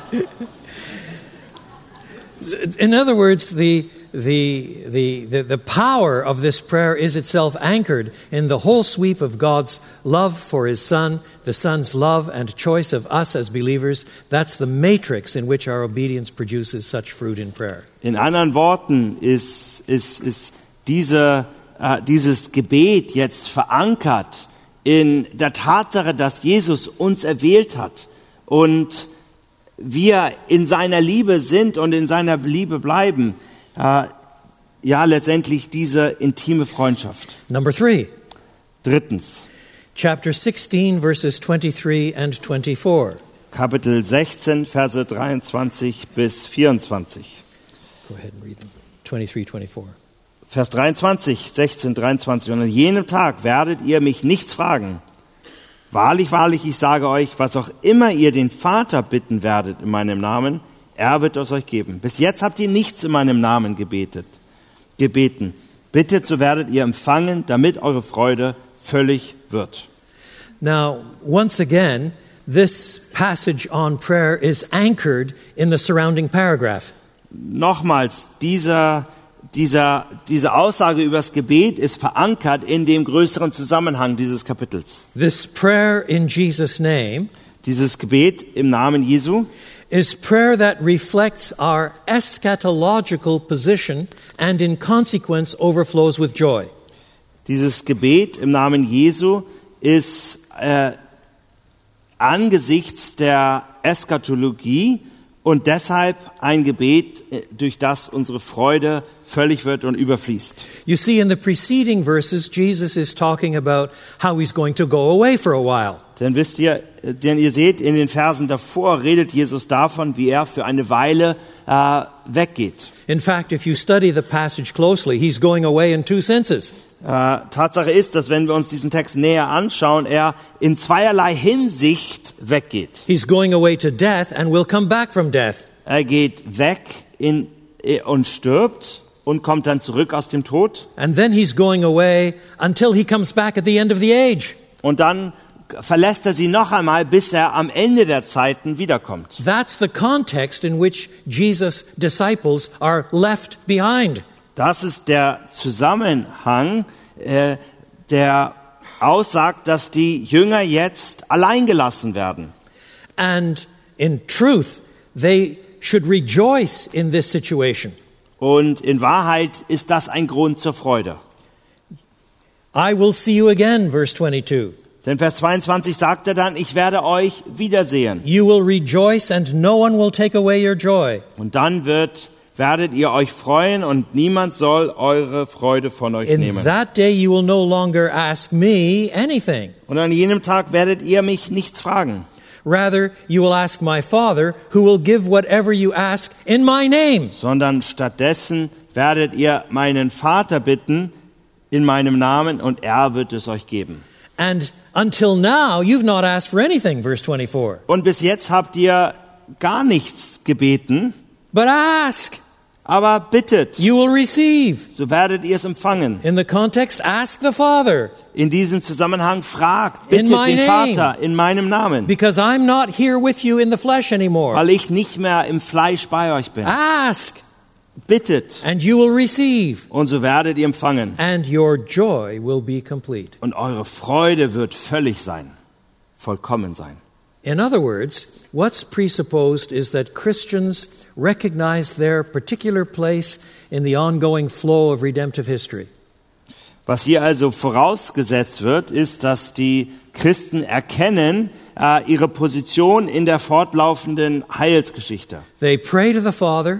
In other words, the The, the, the, the power of this prayer is itself anchored in the whole sweep of God's love for His Son, the Son's love and choice of us as believers. That's the matrix in which our obedience produces such fruit in prayer. In anderen Worten ist, ist, ist diese, äh, dieses Gebet jetzt verankert in der Tatsache, dass Jesus uns erwählt hat und wir in seiner Liebe sind und in seiner Liebe bleiben. Uh, ja, letztendlich diese intime Freundschaft. Number three. Drittens. Chapter sixteen, verses twenty-three and twenty-four. Kapitel sechzehn, Verse dreiundzwanzig bis vierundzwanzig. Go ahead and read them. twenty-three, twenty-four. Vers dreiundzwanzig, sechzehn, dreiundzwanzig. Und an jenem Tag werdet ihr mich nichts fragen. Wahrlich, wahrlich, ich sage euch, was auch immer ihr den Vater bitten werdet in meinem Namen, er wird es euch geben. Bis jetzt habt ihr nichts in meinem Namen gebetet, gebeten. Bittet, so werdet ihr empfangen, damit eure Freude völlig wird. Now, once again, this passage on prayer is anchored in the surrounding paragraph. Nochmals, dieser, dieser, diese Aussage über das Gebet ist verankert in dem größeren Zusammenhang dieses Kapitels. This prayer in Jesus' name, dieses Gebet im Namen Jesu, is prayer that reflects our eschatological position and in consequence overflows with joy. Dieses Gebet im Namen Jesu ist äh, angesichts der Eschatologie und deshalb ein Gebet, durch das unsere Freude völlig wird und überfließt. You see, in the preceding verses, Jesus is talking about how he's going to go away for a while. Denn wisst ihr, denn ihr seht, in den Versen davor redet Jesus davon, wie er für eine Weile äh, weggeht. In fact, if you study the passage closely, he's going away in two senses. Äh, Tatsache ist, dass wenn wir uns diesen Text näher anschauen, er in zweierlei Hinsicht weggeht. He's going away to death and will come back from death. Er geht weg in, und stirbt und kommt dann zurück aus dem Tod. And then he's going away until he comes back at the end of the age. Und dann verlässt er sie noch einmal, bis er am Ende der Zeiten wiederkommt. That's the context in which Jesus' disciples are left behind. Das ist der Zusammenhang, äh, der aussagt, dass die Jünger jetzt allein gelassen werden. And in truth, they should rejoice in this situation. Und in Wahrheit ist das ein Grund zur Freude. I will see you again, verse twenty-two. Denn Vers zweiundzwanzig sagt er dann, ich werde euch wiedersehen. You will rejoice and no one will take away your joy. Und dann wird, werdet ihr euch freuen und niemand soll eure Freude von euch In nehmen. that day you will no longer ask me anything. Und an jenem Tag werdet ihr mich nichts fragen. Rather, you will ask my Father, who will give whatever you ask in my name. Sondern stattdessen werdet ihr meinen Vater bitten in meinem Namen und er wird es euch geben. And until now, you've not asked for anything, verse twenty-four. Und bis jetzt habt ihr gar nichts gebeten, But ask, aber bittet, you will receive. so werdet ihr es empfangen. In the context, ask the Father, In diesem Zusammenhang fragt, In bittet my den name. Vater in meinem Namen, because I'm not here with you in the flesh anymore. weil ich nicht mehr im Fleisch bei euch bin. Ask, Bittet, and you will receive, und so werdet ihr empfangen. and your joy will be complete. Und eure Freude wird völlig sein, vollkommen sein. In other words, what's presupposed is that Christians recognize their particular place in the ongoing flow of redemptive history. Was hier also vorausgesetzt wird, ist, dass die Christen erkennen äh, ihre Position in der fortlaufenden Heilsgeschichte. They pray to the Father,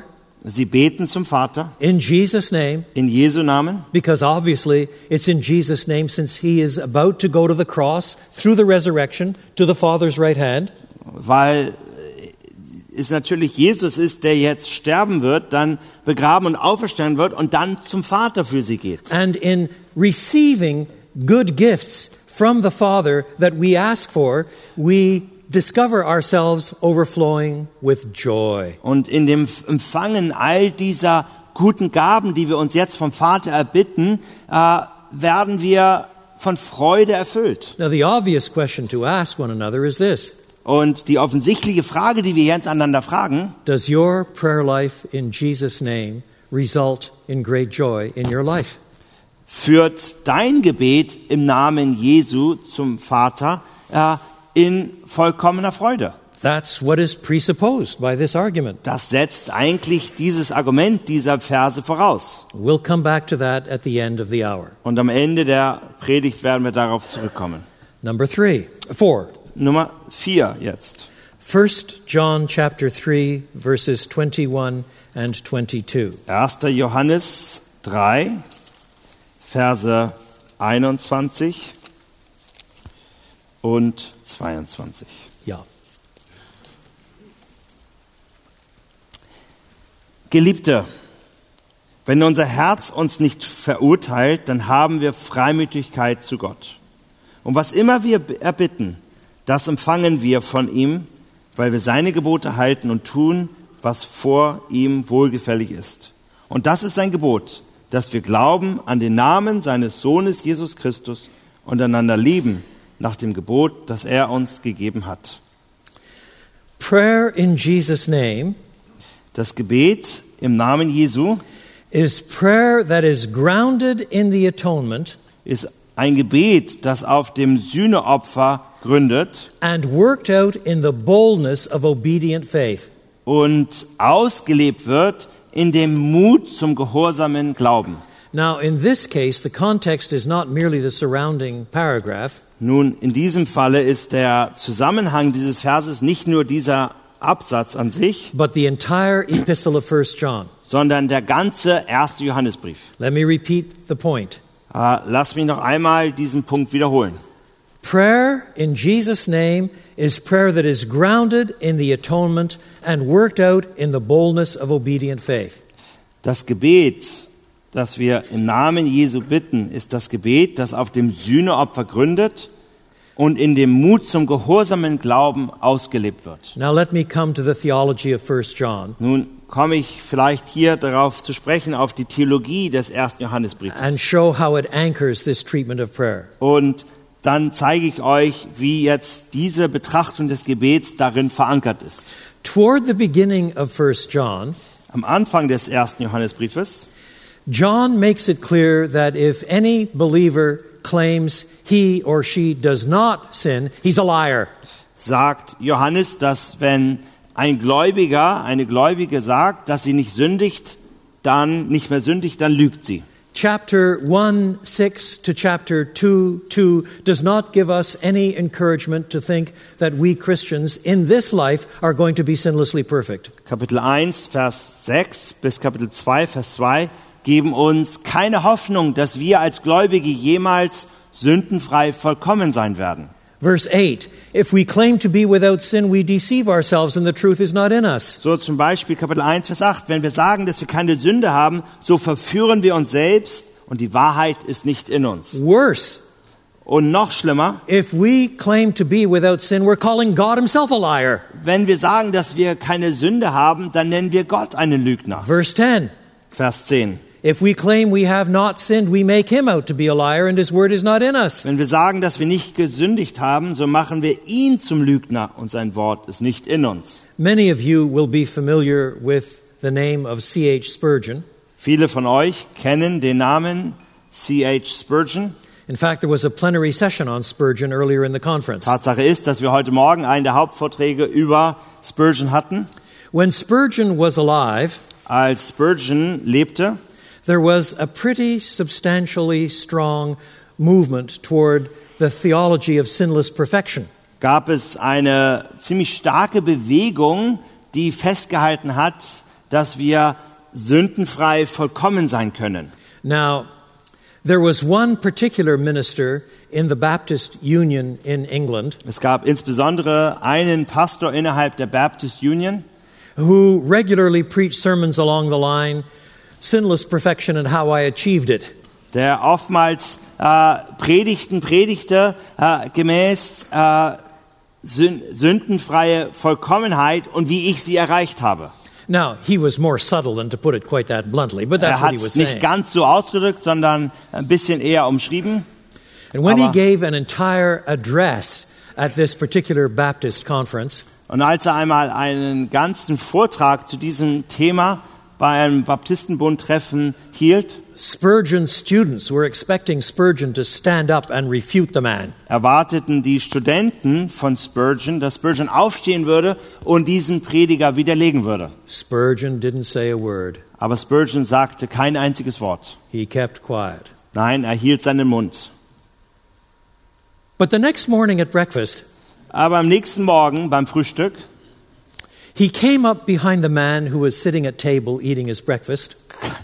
Sie beten zum Vater in Jesus' name, in Jesu Namen, because obviously it's in Jesus' name since he is about to go to the cross through the resurrection to the Father's right hand. weil es natürlich Jesus ist, der jetzt sterben wird, dann begraben und auferstehen wird und dann zum Vater für sie geht. And in receiving good gifts from the Father that we ask for, we discover ourselves overflowing with joy. Und in dem Empfangen all dieser guten Gaben, die wir uns jetzt vom Vater erbitten, äh, werden wir von Freude erfüllt. Now the obvious question to ask one another is this: Und die offensichtliche Frage, die wir jetzt einander fragen, does your prayer life in Jesus' name result in great joy in your life? führt dein Gebet im Namen Jesu zum Vater äh, in vollkommener Freude? That's what is presupposed by this argument. Das setzt eigentlich dieses Argument dieser Verse voraus. We'll come back to that at the end of the hour. Und am Ende der Predigt werden wir darauf zurückkommen. Number three, four. Nummer vier jetzt. First John chapter three, verses twenty-one and twenty-two. erster Johannes drei, Verse einundzwanzig und zweiundzwanzig. Ja. Geliebte, wenn unser Herz uns nicht verurteilt, dann haben wir Freimütigkeit zu Gott. Und was immer wir erbitten, das empfangen wir von ihm, weil wir seine Gebote halten und tun, was vor ihm wohlgefällig ist. Und das ist sein Gebot, dass wir glauben an den Namen seines Sohnes Jesus Christus und einander lieben nach dem Gebot, das er uns gegeben hat. Prayer in Jesus' name Das Gebet im Namen Jesu is prayer that is grounded in the atonement ist ein Gebet, das auf dem Sühneopfer gründet and worked out in the boldness of obedient faith. und ausgelebt wird in dem Mut zum gehorsamen Glauben. Now, in this case, the context is not merely the surrounding paragraph, Nun, in diesem Falle ist der Zusammenhang dieses Verses nicht nur dieser Absatz an sich, but the entire epistle of First John. sondern der ganze erste Johannesbrief. Let me repeat the point. Äh, lass mich noch einmal diesen Punkt wiederholen. Prayer in Jesus' name is prayer that is grounded in the atonement and worked out in the boldness of obedient faith. Das Gebet, das wir im Namen Jesu bitten, ist das Gebet, das auf dem Sühneopfer gründet und in dem Mut zum gehorsamen Glauben ausgelebt wird. Now let me come to the theology of First John Nun komme ich vielleicht hier darauf zu sprechen, auf die Theologie des ersten Johannesbriefes. and show how it anchors this treatment of prayer. Und dann zeige ich euch, wie jetzt diese Betrachtung des Gebets darin verankert ist. Toward the beginning of First John, Am Anfang des ersten Johannesbriefes John makes it clear that if any believer claims he or she does not sin, he's a liar. sagt Johannes, dass wenn ein Gläubiger, eine Gläubige sagt, dass sie nicht sündigt, dann nicht mehr sündigt, dann lügt sie. Chapter one, six to chapter two, two does not give us any encouragement to think that we Christians in this life are going to be sinlessly perfect. Kapitel eins, Vers sechs bis Kapitel zwei, Vers zwei geben uns keine Hoffnung, dass wir als Gläubige jemals sündenfrei vollkommen sein werden. Verse eight, if we claim to be without sin, we deceive ourselves and the truth is not in us. So zum Beispiel Kapitel eins, Vers acht. Wenn wir sagen, dass wir keine Sünde haben, so verführen wir uns selbst und die Wahrheit ist nicht in uns. Worse, Und noch schlimmer, if we claim to be without sin, we're calling God himself a liar. wenn wir sagen, dass wir keine Sünde haben, dann nennen wir Gott einen Lügner. Verse ten, Vers zehn. if we claim we have not sinned, we make him out to be a liar and his word is not in us. Wenn wir sagen, dass wir nicht gesündigt haben, so machen wir ihn zum Lügner und sein Wort ist nicht in uns. Many of you will be familiar with the name of C H Spurgeon. Viele von euch kennen den Namen C H Spurgeon. In fact, there was a plenary session on Spurgeon earlier in the conference. Tatsache ist, dass wir heute Morgen einen der Hauptvorträge über Spurgeon hatten. When Spurgeon was alive, Als Spurgeon lebte, there was a pretty substantially strong movement toward the theology of sinless perfection. gab es eine ziemlich starke Bewegung, die festgehalten hat, dass wir sündenfrei vollkommen sein können. Now, there was one particular minister in the Baptist Union in England Es gab insbesondere einen Pastor innerhalb der Baptist Union, who regularly preached sermons along the line, sinless perfection and how I achieved it. der oftmals äh, Predigten predigte äh, gemäß äh, sündenfreie Vollkommenheit und wie ich sie erreicht habe. Now, he was more subtle than to put it quite that bluntly, but that's Er what hat he was es nicht saying. ganz so ausgedrückt, sondern ein bisschen eher umschrieben. And when he aber- gave an entire address at this particular Baptist conference, Und als er einmal einen ganzen Vortrag zu diesem Thema bei einem Baptistenbund-Treffen hielt, Spurgeon's students were expecting Spurgeon to stand up and refute the man. erwarteten die Studenten von Spurgeon, dass Spurgeon aufstehen würde und diesen Prediger widerlegen würde. Spurgeon didn't say a word. Aber Spurgeon sagte kein einziges Wort. He kept quiet. Nein, er hielt seinen Mund. But the next morning at breakfast, Aber am nächsten Morgen beim Frühstück he came up behind the man who was sitting at table eating his breakfast,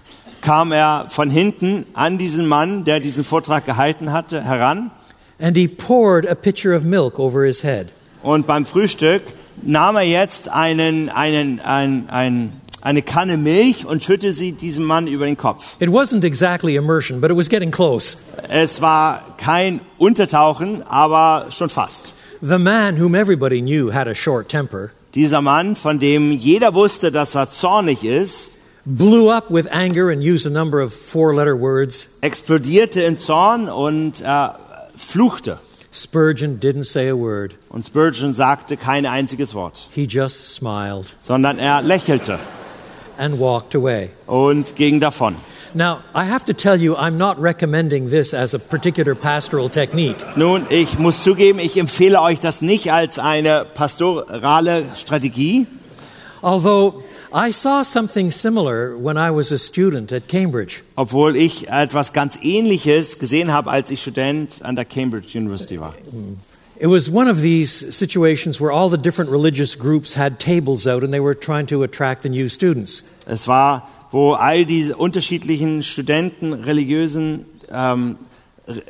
kam er von hinten an diesen Mann, der diesen Vortrag gehalten hatte, heran. and he poured a pitcher of milk over his head. Und beim Frühstück nahm er jetzt einen, einen, ein, ein, eine Kanne Milch und schüttete sie diesem Mann über den Kopf. It wasn't exactly immersion, but it was getting close. Es war kein Untertauchen, aber schon fast. The man whom everybody knew had a short temper Dieser Mann, von dem jeder wusste, dass er zornig ist, blew up with anger and used a number of four-letter words. explodierte in Zorn und äh, fluchte. Spurgeon didn't say a word. Und Spurgeon sagte kein einziges Wort, He just smiled sondern er lächelte and walked away. und ging davon. Now, I have to tell you, I'm not recommending this as a particular pastoral technique. Nun, ich muss zugeben, ich empfehle euch das nicht als eine pastorale Strategie, Although I saw something similar when I was a student at Cambridge. obwohl ich etwas ganz Ähnliches gesehen habe, als ich Student an der Cambridge University war. It was one of these situations where all the different religious groups had tables out and they were trying to attract the new students. Es war, wo all diese unterschiedlichen Studenten, religiösen ähm, Re-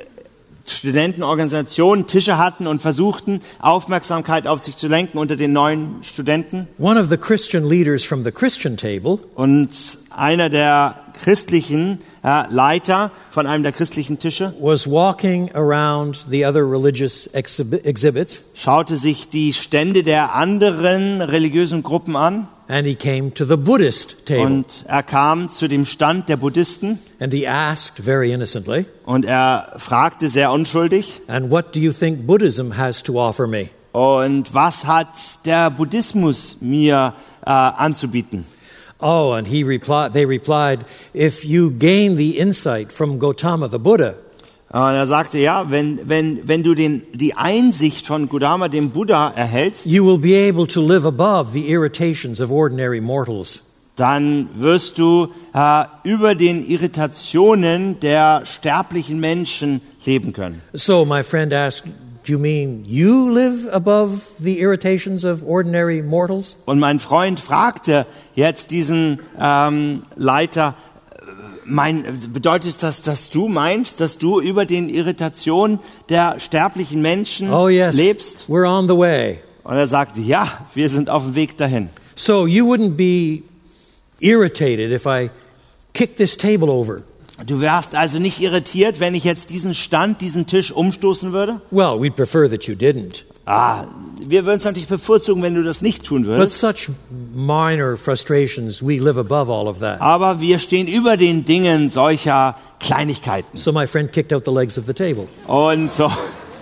Studentenorganisationen Tische hatten und versuchten, Aufmerksamkeit auf sich zu lenken unter den neuen Studenten. One of the Christian leaders from the Christian table Und einer der christlichen äh, Leiter von einem der christlichen Tische was walking around the other religious exhib- exhibits, schaute sich die Stände der anderen religiösen Gruppen an and he came to the Buddhist table. und er kam zu dem Stand der Buddhisten And he asked very innocently, und er fragte sehr unschuldig, and what do you think Buddhism has to offer me? und was hat der Buddhismus mir äh, anzubieten? Oh, and he replied, they replied, if you gain the insight from Gautama the Buddha, Und er sagte, ja, wenn, wenn, wenn du den, die Einsicht von Gautama, dem Buddha, erhältst, you will be able to live above the irritations of ordinary mortals. dann wirst du äh, über den Irritationen der sterblichen Menschen leben können. So my friend asked, do you mean you live above the irritations of ordinary mortals? Und mein Freund fragte jetzt diesen ähm, Leiter, mein, bedeutet das, dass du meinst, dass du über den Irritationen der sterblichen Menschen Oh yes, lebst? we're on the way. Und er sagte, ja, wir sind auf dem Weg dahin. So you wouldn't be irritated if I kicked this table over? Du wärst also nicht irritiert, wenn ich jetzt diesen Stand, diesen Tisch umstoßen würde? Well, we'd prefer that you didn't. Ah, wir würden es natürlich bevorzugen, wenn du das nicht tun But würdest. such minor frustrations, we live above all of that. Aber wir stehen über den Dingen solcher Kleinigkeiten. So my friend kicked out the legs of the table. Und so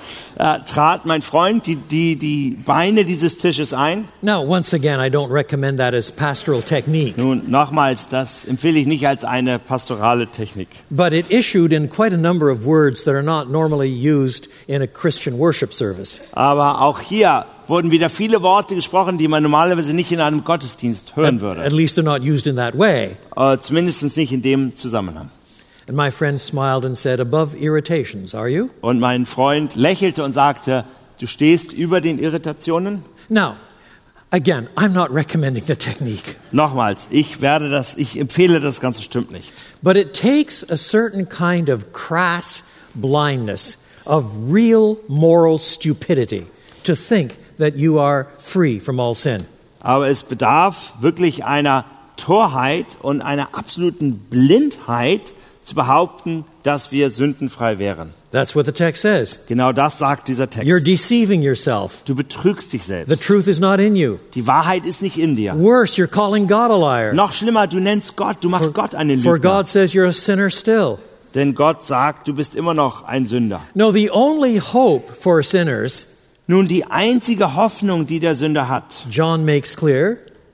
äh, trat mein Freund die, die, die Beine dieses Tisches ein. Now, once again, I don't recommend that as pastoral technique, Nun, nochmals, das empfehle ich nicht als eine pastorale Technik. but it issued in quite a number of words that are not normally used in a Christian worship service. Aber auch hier wurden wieder viele Worte gesprochen, die man normalerweise nicht in einem Gottesdienst hören At würde. least they're not used in that way. Äh, zumindest nicht in dem Zusammenhang. And my friend smiled and said, above irritations, are you? Und mein Freund lächelte und sagte, du stehst über den Irritationen? Now, again, I'm not recommending the technique. Nochmals, ich werde das, ich empfehle das Ganze stimmt nicht. But it takes a certain kind of crass blindness, of real moral stupidity, to think that you are free from all sin. Aber es bedarf wirklich einer Torheit und einer absoluten Blindheit, zu behaupten, dass wir sündenfrei wären. That's what the text says. Genau das sagt dieser Text. You're deceiving yourself. Du betrügst dich The selbst. truth is not in you. Die Wahrheit ist nicht in dir. Worse, you're calling God a liar. Noch schlimmer, du nennst Gott, du machst Gott einen For Lügner. God says you're a sinner still. Denn Gott sagt, du bist immer noch ein Sünder. No, the only hope for sinners, Nun, die einzige Hoffnung, die der Sünder hat, John makes clear,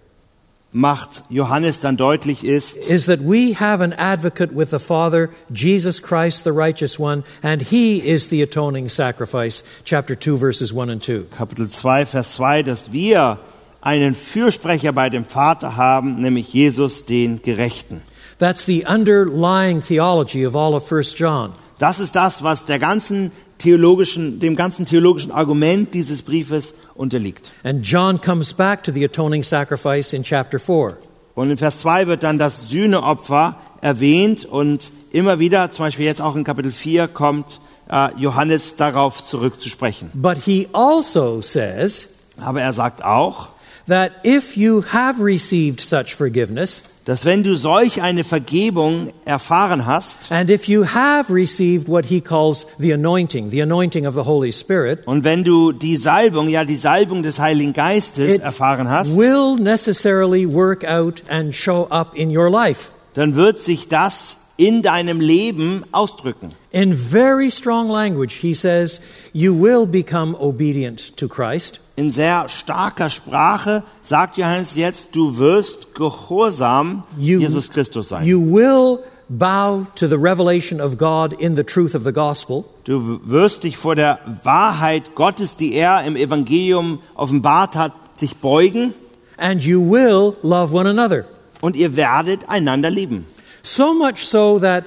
macht Johannes dann deutlich, ist, is that we have an advocate with the Father, Jesus Christ, the righteous one, and he is the atoning sacrifice. Chapter two, verses one and two. Kapitel zwei, Vers zwei, dass wir einen Fürsprecher bei dem Vater haben, nämlich Jesus, den Gerechten. That's the underlying theology of all of First John. Das ist das, was der ganzen theologischen, dem ganzen theologischen Argument dieses Briefes unterliegt. And John comes back to the atoning sacrifice in chapter four. Und in Vers zwei wird dann das Sühneopfer erwähnt und immer wieder, zum Beispiel jetzt auch in Kapitel vier, kommt äh, Johannes darauf zurück zu sprechen. But he also says Aber er sagt auch, that if you have received such forgiveness, dass wenn du solch eine Vergebung erfahren hast and if you have received what he calls the anointing, the anointing of the Holy Spirit, und wenn du die Salbung, ja die Salbung des Heiligen Geistes it erfahren hast, will necessarily work out and show up in your life. dann wird sich das in deinem Leben ausdrücken. In very strong language, he says, you will become obedient to Christ. In sehr starker Sprache sagt Johannes jetzt, du wirst gehorsam You- Jesus Christus sein. You will bow to the revelation of God in the truth of the gospel. Du wirst dich vor der Wahrheit Gottes, die er im Evangelium offenbart hat, sich beugen And you will love one another. und ihr werdet einander lieben. So much so that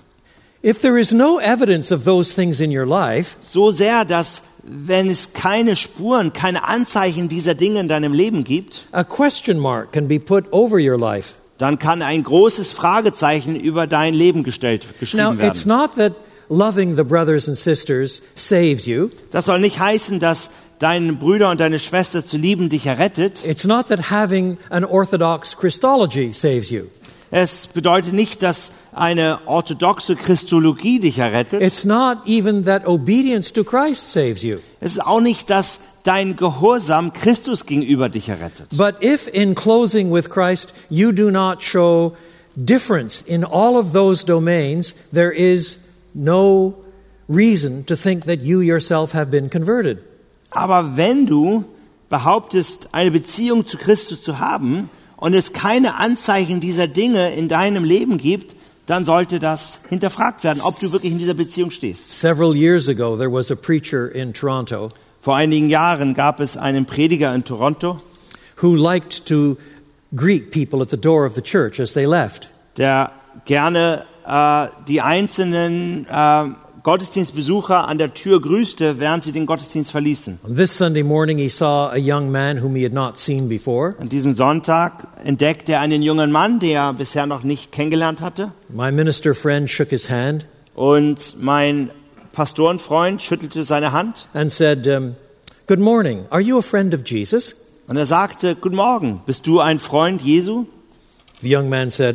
if there is no evidence of those things in your life, So sehr, dass wenn es keine Spuren, keine Anzeichen dieser Dinge in deinem Leben gibt, a question mark can be put over your life. dann kann ein großes Fragezeichen über dein Leben gestellt, Now, geschrieben it's werden. not that loving the brothers and sisters saves you. Das soll nicht heißen, dass deine Brüder und deine Schwester zu lieben dich errettet. It's not that having an orthodox Christology saves you. Es bedeutet nicht, dass eine orthodoxe Christologie dich errettet. It's not even that obedience to Christ saves you. Es ist auch nicht, dass dein Gehorsam Christus gegenüber dich errettet. But if in closing with Christ you do not show difference in all of those domains, there is no reason to think that you yourself have been converted. Aber wenn du behauptest, eine Beziehung zu Christus zu haben und es keine Anzeichen dieser Dinge in deinem Leben gibt, dann sollte das hinterfragt werden, ob du wirklich in dieser Beziehung stehst. Several years ago, there was a preacher in Toronto Vor einigen Jahren gab es einen Prediger in Toronto, who liked to greet people at the door of the church as they left. der gerne äh, die einzelnen äh, Gottesdienstbesucher an der Tür grüßte, während sie den Gottesdienst verließen. On this Sunday morning, he saw a young man whom he had not seen before. An diesem Sonntag entdeckte er einen jungen Mann, den er bisher noch nicht kennengelernt hatte. My minister friend shook his hand Und mein Pastorenfreund schüttelte seine Hand and said, um, "Good morning. Are you a friend of Jesus?" und er sagte, Guten Morgen, bist du ein Freund Jesu? The young man said,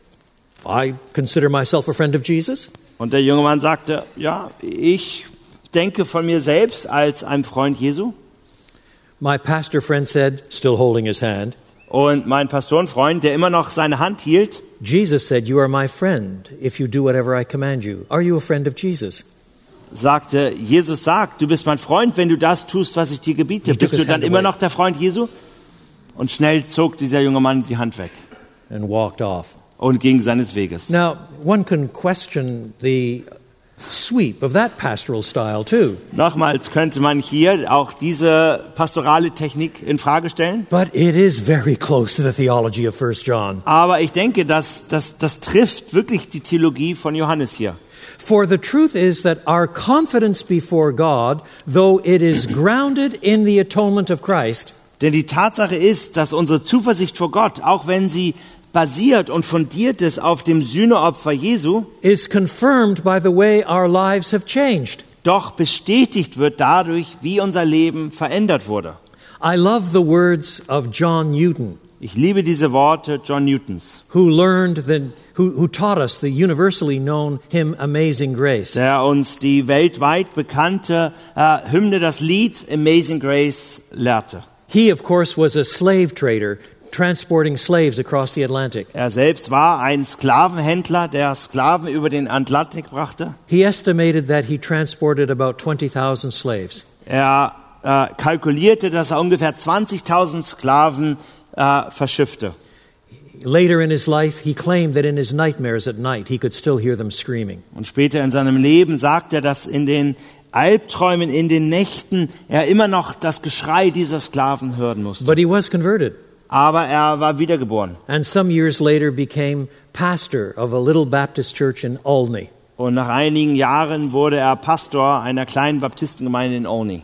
"I consider myself a friend of Jesus." Und der junge Mann sagte, ja, ich denke von mir selbst als ein Freund Jesu. My pastor friend said, still holding his hand, Und mein Pastorenfreund, der immer noch seine Hand hielt, "Jesus said, you are my friend if you do whatever I command you. Are you a friend of Jesus?" sagte, Jesus sagt, du bist mein Freund, wenn du das tust, was ich dir gebiete. He took Bist his du dann hand immer away. noch der Freund Jesu? Und schnell zog dieser junge Mann die Hand weg And walked off. und ging seines Weges. Now, one can question the sweep of that pastoral style too. Nochmals könnte man hier auch diese pastorale Technik in Frage stellen. But it is very close to the theology of First John. Aber ich denke, dass das, das trifft wirklich die Theologie von Johannes hier. For the truth is that our confidence before God, though it is grounded in the atonement of Christ, Denn die Tatsache ist, dass unsere Zuversicht vor Gott, auch wenn sie basiert und fundiert ist auf dem Sühneopfer Jesu, is confirmed by the way our lives have changed. doch bestätigt wird dadurch, wie unser Leben verändert wurde. I love the words of John Newton, Ich liebe diese Worte John Newtons, who learned the, who, who taught us the universally known hymn Amazing Grace. der uns die weltweit bekannte äh, Hymne, das Lied Amazing Grace, lehrte. He, of course, was a slave trader transporting slaves across the Atlantic. Er selbst war ein Sklavenhändler, der Sklaven über den Atlantik brachte. He estimated that he transported about twenty thousand slaves. Er äh, kalkulierte, dass er ungefähr zwanzigtausend Sklaven äh, verschiffte. Later in his life, he claimed that in his nightmares at night, he could still hear them screaming. Und später in seinem Leben sagt er, dass in den Albträumen, in den Nächten er immer noch das Geschrei dieser Sklaven hören musste. But he was converted, Aber er war wiedergeboren. and some years later became pastor of a little Baptist church in Olney. Und nach einigen Jahren wurde er Pastor einer kleinen Baptistengemeinde in Olney.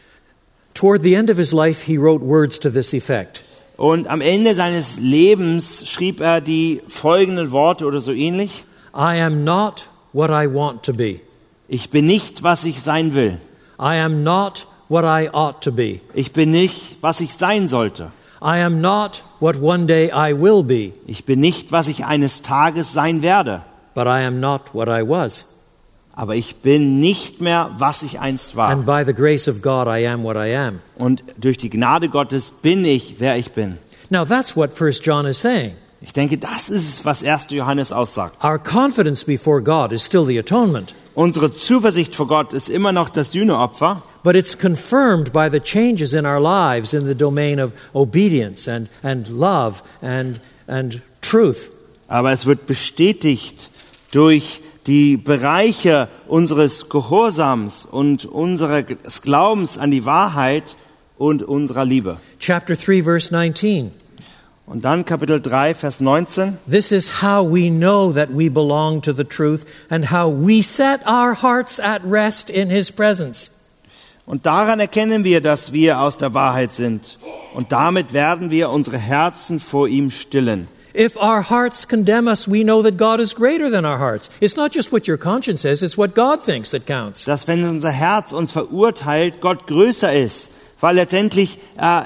Toward the end of his life, he wrote words to this effect. Und am Ende seines Lebens schrieb er die folgenden Worte oder so ähnlich. I am not what I want to be. Ich bin nicht, was ich sein will. I am not what I ought to be. Ich bin nicht, was ich sein sollte. I am not what one day I will be, Ich bin nicht, was ich eines Tages sein werde. but I am not what I was. Aber ich bin nicht mehr, was ich einst war. And by the grace of God, I am what I am. Und durch die Gnade Gottes bin ich, wer ich bin. Now, that's what First John is saying. Ich denke, das ist es, was erster Johannes aussagt. Our confidence before God is still the atonement, Unsere Zuversicht vor Gott ist immer noch das Sühneopfer, but it's confirmed by the changes in our lives in the domain of obedience and, and love and, and truth. aber es wird bestätigt durch die Bereiche unseres Gehorsams und unseres Glaubens an die Wahrheit und unserer Liebe. Chapter three, verse nineteen. Und dann Kapitel drei, Vers neunzehn. This is how we know that we belong to the truth and how we set our hearts at rest in His presence. Und daran erkennen wir, dass wir aus der Wahrheit sind. Und damit werden wir unsere Herzen vor ihm stillen. If our hearts condemn us, we know that God is greater than our hearts. It's not just what your conscience says, it's what God thinks that counts. Dass wenn unser Herz uns verurteilt, Gott größer ist. Weil letztendlich äh,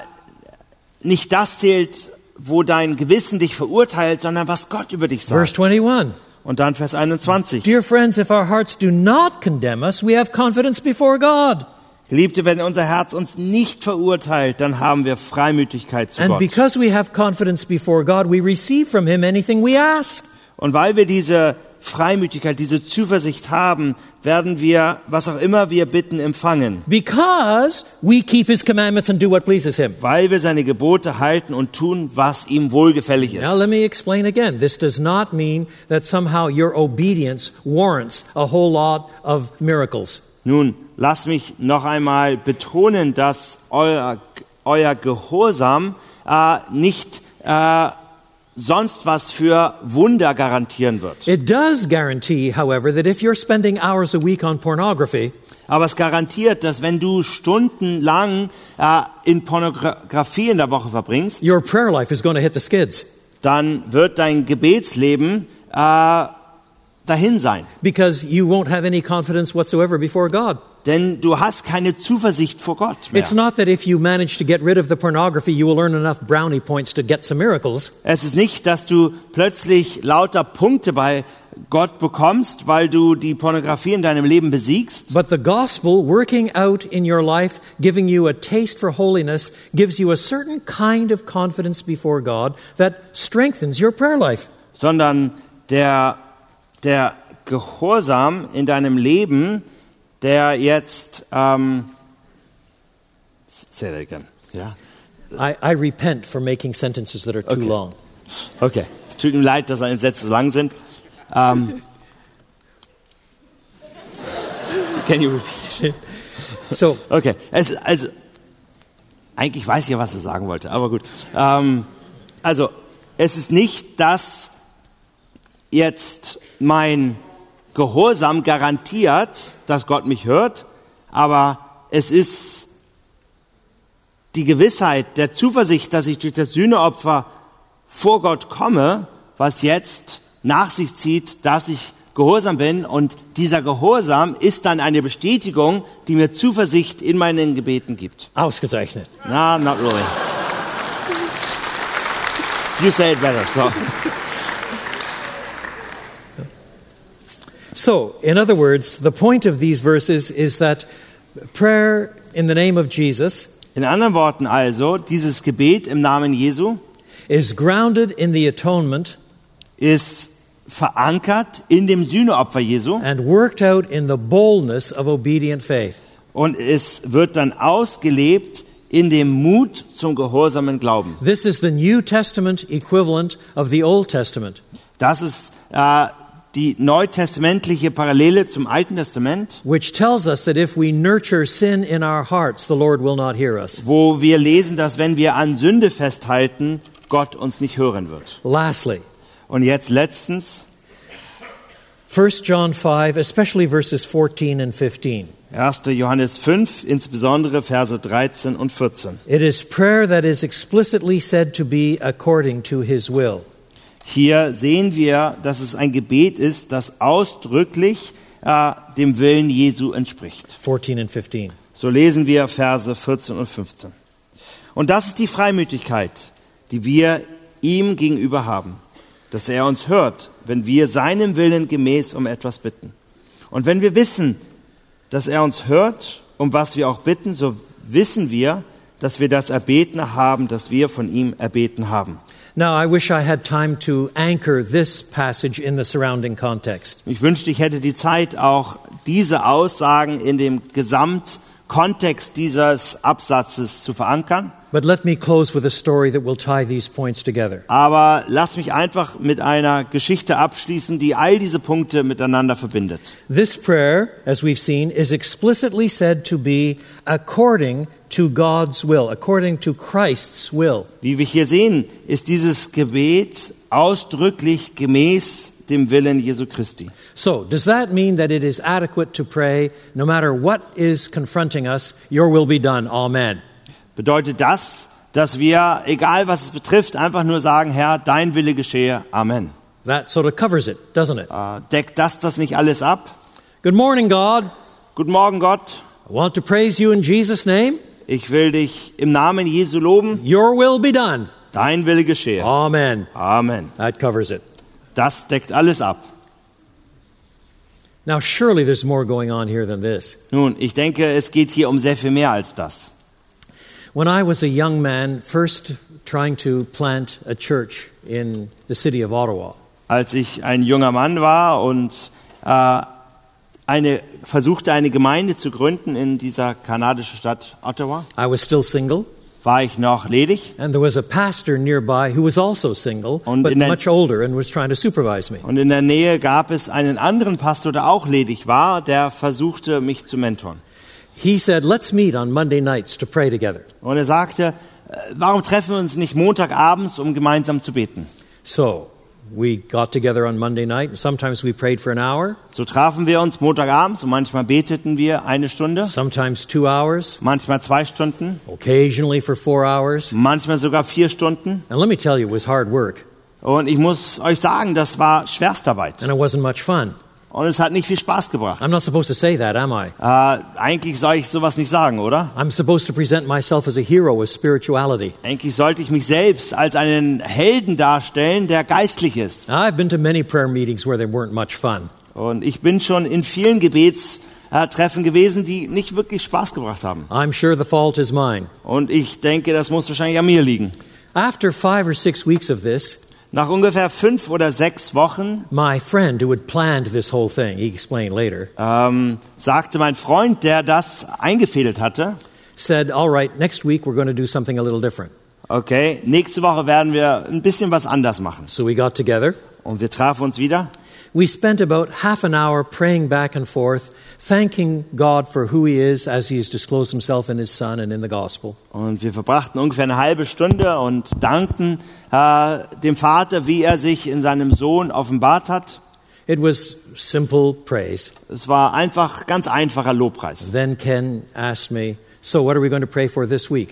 nicht das zählt, wo dein Gewissen dich verurteilt, sondern was Gott über dich Verse sagt. twenty-one. Und dann Vers einundzwanzig. Dear friends, if our hearts do not condemn us, we have confidence before God. Geliebte, wenn unser Herz uns nicht verurteilt, dann haben wir Freimütigkeit zu And Gott. because we have confidence before God, we receive from Him anything we ask. Und weil wir diese Freimütigkeit, diese Zuversicht haben, werden wir, was auch immer wir bitten, empfangen. Because we keep His commandments and do what pleases Him. Weil wir seine Gebote halten und tun, was ihm wohlgefällig ist. Now let me explain again. This does not mean that somehow your obedience warrants a whole lot of miracles. Nun, lass mich noch einmal betonen, dass euer, euer Gehorsam äh, nicht äh, sonst was für Wunder garantieren wird. It does guarantee, however, that if you're spending hours a week on pornography, Aber es garantiert, dass wenn du stundenlang äh, in Pornografie in der Woche verbringst, your prayer life is going to hit the skids. dann wird dein Gebetsleben äh, dahin sein. Because you won't have any confidence whatsoever before God. Denn du hast keine Zuversicht vor Gott mehr. It's not that if you manage to get rid of the pornography, you will earn enough brownie points to get some miracles. Es ist nicht, dass du plötzlich lauter Punkte bei Gott bekommst, weil du die Pornografie in deinem Leben besiegst. But the gospel working out in your life, giving you a taste for holiness, gives you a certain kind of confidence before God that strengthens your prayer life. Sondern der, der Gehorsam in deinem Leben, der jetzt, ähm, say that again. Ja. I, I repent for making sentences that are too Okay. long. Okay, es tut mir leid, dass deine Sätze so lang sind. Um, can you repeat it? So, Okay, es, also eigentlich weiß ich ja, was er sagen wollte, aber gut. Ähm, also es ist nicht, dass jetzt mein Gehorsam garantiert, dass Gott mich hört, aber es ist die Gewissheit der Zuversicht, dass ich durch das Sühneopfer vor Gott komme, was jetzt nach sich zieht, dass ich gehorsam bin. Und dieser Gehorsam ist dann eine Bestätigung, die mir Zuversicht in meinen Gebeten gibt. Ausgezeichnet. No, not really. You say it better. So. So, in other words, the point of these verses is that prayer in the name of Jesus In anderen Worten also, dieses Gebet im Namen Jesu is grounded in the atonement ist verankert in dem Sühneopfer Jesu and worked out in the boldness of obedient faith. und es wird dann ausgelebt in dem Mut zum gehorsamen Glauben. This is the New Testament equivalent of the Old Testament. Das ist äh, die neutestamentliche Parallele zum Alten Testament, Which tells us that if we nurture sin in our hearts, the Lord will not hear us. wo wir lesen, dass wenn wir an Sünde festhalten, Gott uns nicht hören wird. Lastly, Und jetzt letztens, First John five, especially verses fourteen and fifteen. erster Johannes fünf, insbesondere Verse dreizehn und vierzehn. It is prayer that is explicitly said to be according to his will. Hier sehen wir, dass es ein Gebet ist, das ausdrücklich äh, dem Willen Jesu entspricht. fourteen and fifteen. So lesen wir Verse vierzehn und fünfzehn. Und das ist die Freimütigkeit, die wir ihm gegenüber haben, dass er uns hört, wenn wir seinem Willen gemäß um etwas bitten. Und wenn wir wissen, dass er uns hört, um was wir auch bitten, so wissen wir, dass wir das Erbetene haben, das wir von ihm erbeten haben. Now, I wish I had time to anchor this passage in the surrounding context. Ich wünschte, ich hätte die Zeit, auch diese Aussagen in dem Gesamtkontext dieses Absatzes zu verankern. But let me close with a story that will tie these points together. Aber lass mich einfach mit einer Geschichte abschließen, die all diese Punkte miteinander verbindet. This prayer, as we've seen, is explicitly said to be according to God's will, according to Christ's will. Wie wir hier sehen, ist dieses Gebet ausdrücklich gemäß dem Willen Jesu Christi. So, does that mean that it is adequate to pray, no matter what is confronting us, your will be done, amen? Bedeutet das, dass wir, egal was es betrifft, einfach nur sagen, Herr, dein Wille geschehe, Amen. That sort of covers it, doesn't it? Äh, deckt das das nicht alles ab? Good morning, God. Guten Morgen, Gott. I want to praise you in Jesus' name. Ich will dich im Namen Jesu loben. Your will be done. Dein Wille geschehe. Amen. Amen. That covers it. Das deckt alles ab. Now, surely there's more going on here than this. Nun, ich denke, es geht hier um sehr viel mehr als das. When I was a young man, first trying to plant a church in the city of Ottawa, Als ich ein junger Mann war und äh, eine, versuchte, eine Gemeinde zu gründen in dieser kanadischen Stadt Ottawa, I was still single, war ich noch ledig. and there was a pastor nearby who was also single, Und but in der- much older and was trying to supervise me. Und in der Nähe gab es einen anderen Pastor, der auch ledig war, der versuchte, mich zu mentoren. He said, let's meet on Monday nights to pray together. Und er sagte, äh, warum treffen wir uns nicht Montagabends, um gemeinsam zu beten? So we got together on Monday night, and sometimes we prayed for an hour, So trafen wir uns Montagabends und manchmal beteten wir eine Stunde, sometimes two hours, manchmal zwei Stunden, occasionally for four hours. manchmal sogar vier Stunden. And let me tell you, it was hard work, Und ich muss euch sagen, das war Schwerstarbeit. and it wasn't much fun. Und es hat nicht viel Spaß gebracht. I'm not supposed to say that, am I? Äh, eigentlich soll ich sowas nicht sagen, oder? I'm supposed to present myself as a hero of spirituality. Eigentlich sollte ich mich selbst als einen Helden darstellen, der geistlich ist. Now, I've been to many prayer meetings where they weren't much fun. Und ich bin schon in vielen Gebetstreffen gewesen, die nicht wirklich Spaß gebracht haben. I'm sure the fault is mine. Und ich denke, das muss wahrscheinlich an mir liegen. After five or six weeks of this, Nach ungefähr fünf oder sechs Wochen my friend who had planned this whole thing, he explained later, ähm, sagte mein Freund, der das eingefädelt hatte, said, all right, next week we're going to do something a little different. okay, nächste Woche werden wir ein bisschen was anders machen. So we got together. Und wir trafen uns wieder. We spent about half an hour praying back and forth, thanking God for who he is as he has disclosed himself in his Son and in the gospel. Und wir verbrachten ungefähr eine halbe Stunde und dankten äh, dem Vater, wie er sich in seinem Sohn offenbart hat. It was simple praise. Es war einfach ganz einfacher Lobpreis. Then Ken asked me, so what are we going to pray for this week?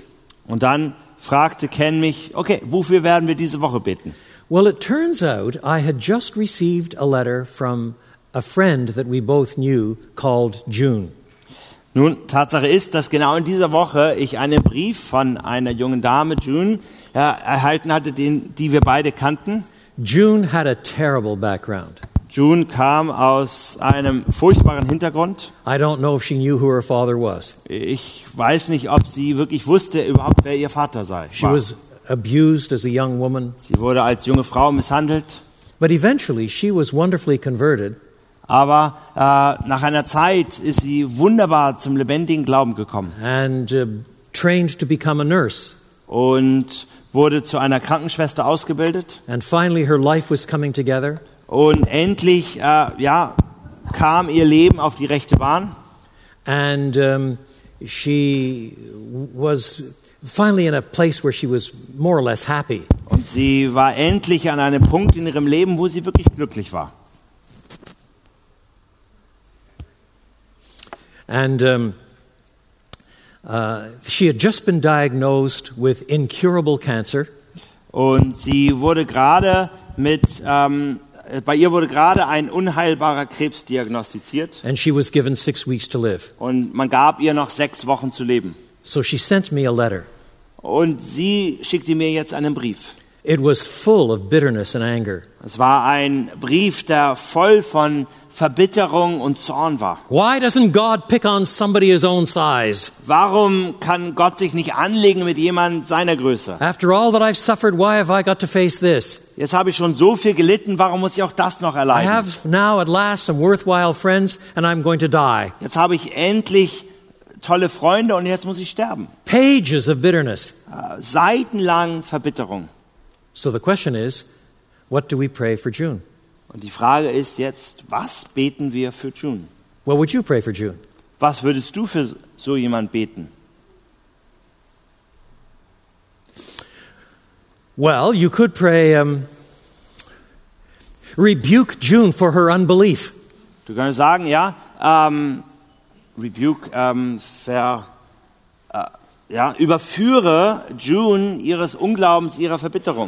Und dann fragte Ken mich, okay, wofür werden wir diese Woche beten? Well, it turns out I had just received a letter from a friend that we both knew called June. Nun, Tatsache ist, dass genau in dieser Woche ich einen Brief von einer jungen Dame, June, ja, erhalten hatte, den, die wir beide kannten. June had a terrible background. June kam aus einem furchtbaren Hintergrund. I don't know if she knew who her father was. Ich weiß nicht, ob sie wirklich wusste überhaupt, wer ihr Vater sei. She was abused as a young woman. Sie wurde als junge Frau misshandelt. But eventually she was wonderfully converted. Aber äh, nach einer Zeit ist sie wunderbar zum lebendigen Glauben gekommen. And uh, trained to become a nurse. Und wurde zu einer Krankenschwester ausgebildet. And finally her life was coming together. Und endlich, äh, ja, kam ihr Leben auf die rechte Bahn. And um, she was finally in a place where she was more or less happy. Und sie war endlich an einem Punkt in ihrem Leben, wo sie wirklich glücklich war. And um, uh, she had just been diagnosed with incurable cancer. Und sie wurde gerade mit ähm, Bei ihr wurde gerade ein unheilbarer Krebs diagnostiziert. And she was given six weeks to live. Und man gab ihr noch sechs Wochen zu leben. So she sent me a letter. Und sie schickte mir jetzt einen Brief. It was full of bitterness and anger. Es war ein Brief, der voll von Verbitterung und Zorn war. Why doesn't God pick on somebody his own size? Warum kann Gott sich nicht anlegen mit jemandem seiner Größe? After all that I've suffered, why have I got to face this? Jetzt habe ich schon so viel gelitten, warum muss ich auch das noch I erleiden? have now at last some worthwhile friends and I'm going to die. Jetzt habe ich endlich tolle Freunde und jetzt muss ich sterben. Pages of bitterness. Äh, Seitenlang Verbitterung. So the question is, what do we pray for June? Und die Frage ist jetzt, was beten wir für June? What would you pray for June? Was würdest du für so jemand beten? Well, you could pray, um, rebuke June for her unbelief. Du kannst sagen, ja, ähm, rebuke, ähm, ver, äh, ja, überführe June ihres Unglaubens, ihrer Verbitterung.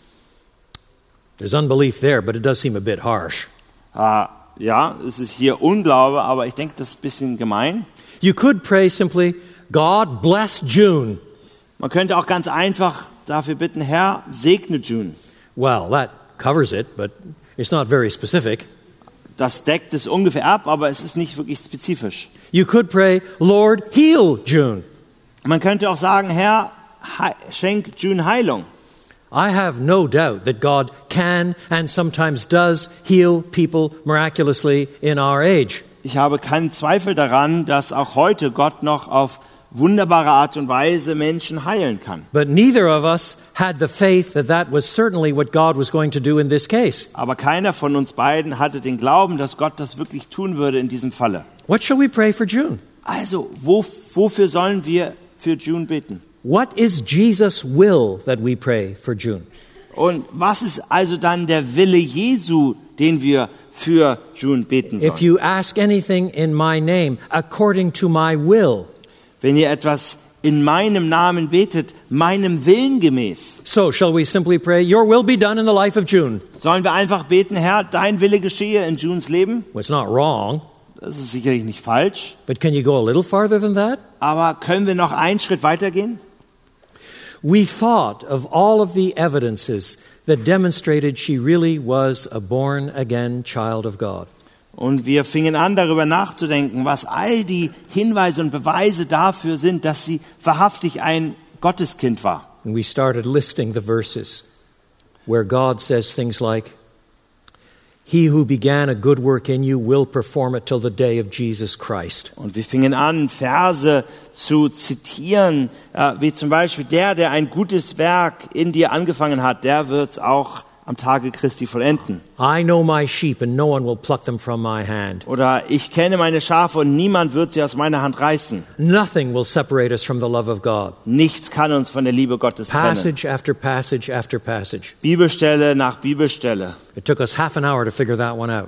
There's unbelief there, but it does seem a bit harsh. Äh, ja, es ist hier Unglaube, aber ich denke, das ist ein bisschen gemein. You could pray simply, God bless June. Man könnte auch ganz einfach dafür bitten, Herr, segne June. Well, that covers it, but it's not very specific. Das deckt es ungefähr ab, aber es ist nicht wirklich spezifisch. You could pray, Lord, heal June. Man könnte auch sagen, Herr, he- schenk June Heilung. I have no doubt that God can and sometimes does heal people miraculously in our age. Ich habe keinen Zweifel daran, dass auch heute Gott noch auf wunderbare Art und Weise Menschen heilen kann. But neither of us had the faith that that was certainly what God was going to do in this case. Aber keiner von uns beiden hatte den Glauben, dass Gott das wirklich tun würde in diesem Falle. What shall we pray for June? Also, wo, wofür sollen wir für June beten? What is Jesus' will that we pray for June? Und was ist also dann der Wille Jesu, den wir für June beten If sollen? you ask anything in my name, according to my will. Wenn ihr etwas in meinem Namen betet, meinem Willen gemäß, So shall we simply pray, your will be done in the life of June? sollen wir einfach beten, Herr, dein Wille geschehe in Junes Leben? Well, it's not wrong, Das ist sicherlich nicht falsch, but can you go a little farther than that? aber können wir noch einen Schritt weitergehen? We thought of all of the evidences that demonstrated she really was a born-again child of God. Und wir fingen an, darüber nachzudenken, was all die Hinweise und Beweise dafür sind, dass sie wahrhaftig ein Gotteskind war. And we started listing the verses where God says things like, He who began a good work in you will perform it till the day of Jesus Christ. Und wir fingen an, Verse zu zitieren, äh, wie zum Beispiel, der, der ein gutes Werk in dir angefangen hat, der wird es auch am Tage Christi vollenden. I know my sheep and no one will pluck them from my hand. Oder ich kenne meine Schafe und niemand wird sie aus meiner Hand reißen. Nothing will separate us from the love of God. Nichts kann uns von der Liebe Gottes trennen. Passage after passage after passage. Bibelstelle nach Bibelstelle. It took us half an hour to figure that one out.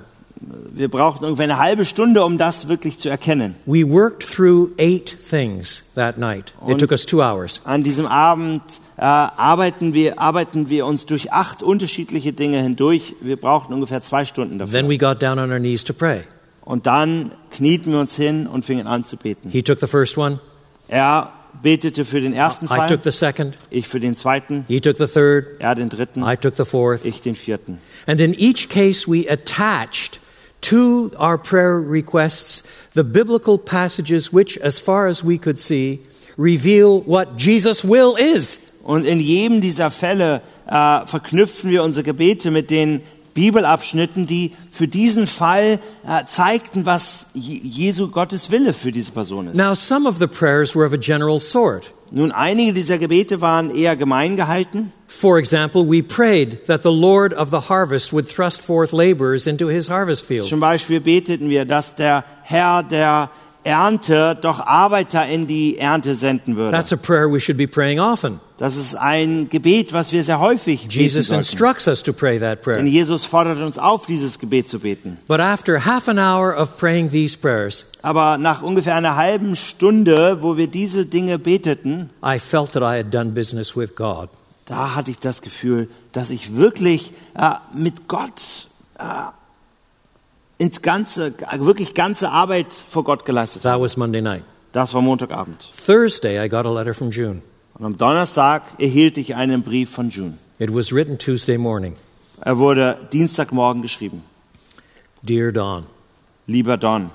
wir brauchten ungefähr eine halbe Stunde, um das wirklich zu erkennen. We worked through eight things that night. It Und took us two hours. An diesem Abend äh, arbeiten wir, arbeiten wir uns durch acht unterschiedliche Dinge hindurch. Wir brauchten ungefähr zwei Stunden dafür. Then we got down on our knees to pray. Und dann knieten wir uns hin und fingen an zu beten. He took the first one. Er betete für den ersten I Fall, took the second. ich für den zweiten, He took the third. er den dritten, I took the fourth. ich den vierten. And in each case, we attached to our prayer requests the biblical passages which, as far as we could see, reveal what Jesus' will is. Und in jedem dieser Fälle äh, verknüpfen wir unsere Gebete mit den Bibelabschnitten, die für diesen Fall äh, zeigten, was Je- Jesu Gottes Wille für diese Person ist. Now, some of the prayers were of a general sort. Nun, einige dieser Gebete waren eher gemein gehalten. For example, we prayed that the Lord of the harvest would thrust forth laborers into his harvest field. Zum Beispiel beteten wir, dass der Herr der Ernte doch Arbeiter in die Ernte senden würde. That's a prayer we should be praying often. Das ist ein Gebet, was wir sehr häufig beten Jesus sollten. instructs us to pray that Denn prayer. Jesus fordert uns auf, dieses Gebet zu beten. But after half an hour of praying these prayers, Aber nach ungefähr einer halben Stunde, wo wir diese Dinge beteten, I felt that I had done business with God. da hatte ich das Gefühl, dass ich wirklich äh, mit Gott äh, ins ganze, wirklich ganze Arbeit vor Gott geleistet That habe. was Monday night. Das war Montagabend. Thursday, I got a letter from June. Und am Donnerstag erhielt ich einen Brief von June. It was written Tuesday morning. Er wurde Dienstagmorgen geschrieben. Dear Don, Lieber Don,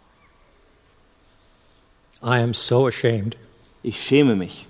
I am so ashamed. ich schäme mich.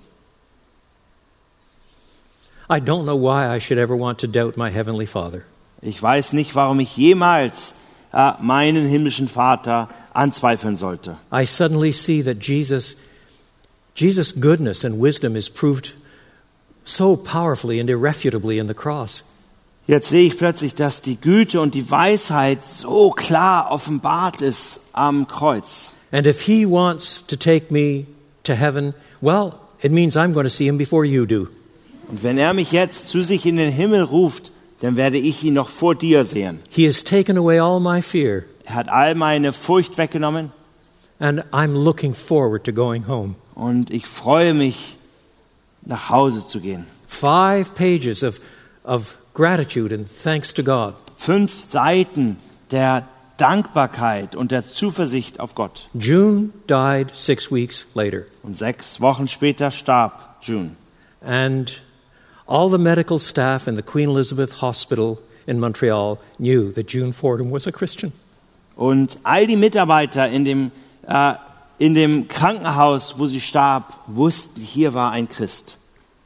I don't know why I should ever want to doubt my Heavenly Father. Ich weiß nicht, warum ich jemals äh, meinen himmlischen Vater anzweifeln sollte. I suddenly see that Jesus, Jesus' goodness and wisdom is proved so powerfully and irrefutably in the cross. Jetzt sehe ich plötzlich, dass die Güte und die Weisheit so klar offenbart ist am Kreuz. And if He wants to take me to heaven, well, it means I'm going to see Him before you do. Und wenn er mich jetzt zu sich in den Himmel ruft, dann werde ich ihn noch vor dir sehen. He has taken away all my fear, Er hat all meine Furcht weggenommen and I'm looking forward to going home. und ich freue mich, nach Hause zu gehen. Five pages of, of gratitude and thanks to God. Fünf Seiten der Dankbarkeit und der Zuversicht auf Gott. June died six weeks later, Und sechs Wochen später starb June. and all the medical staff in the Queen Elizabeth Hospital in Montreal knew that June Fordham was a Christian. Und all die Mitarbeiter in dem, äh, in dem Krankenhaus, wo sie starb, wussten, hier war ein Christ.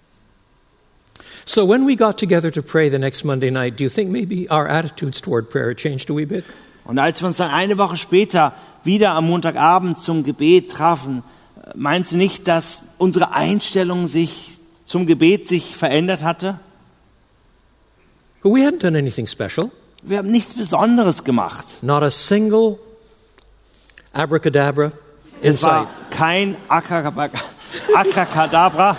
So when we got together to pray the next Monday night, do you think maybe our attitudes toward prayer changed a wee bit? Und als wir uns dann eine Woche später wieder am Montagabend zum Gebet trafen, meinst du nicht, dass unsere Einstellung sich zum Gebet sich verändert hatte? But we hadn't done anything special. Wir haben nichts Besonderes gemacht. Not a single abracadabra in Es war sight. kein Abracadabra.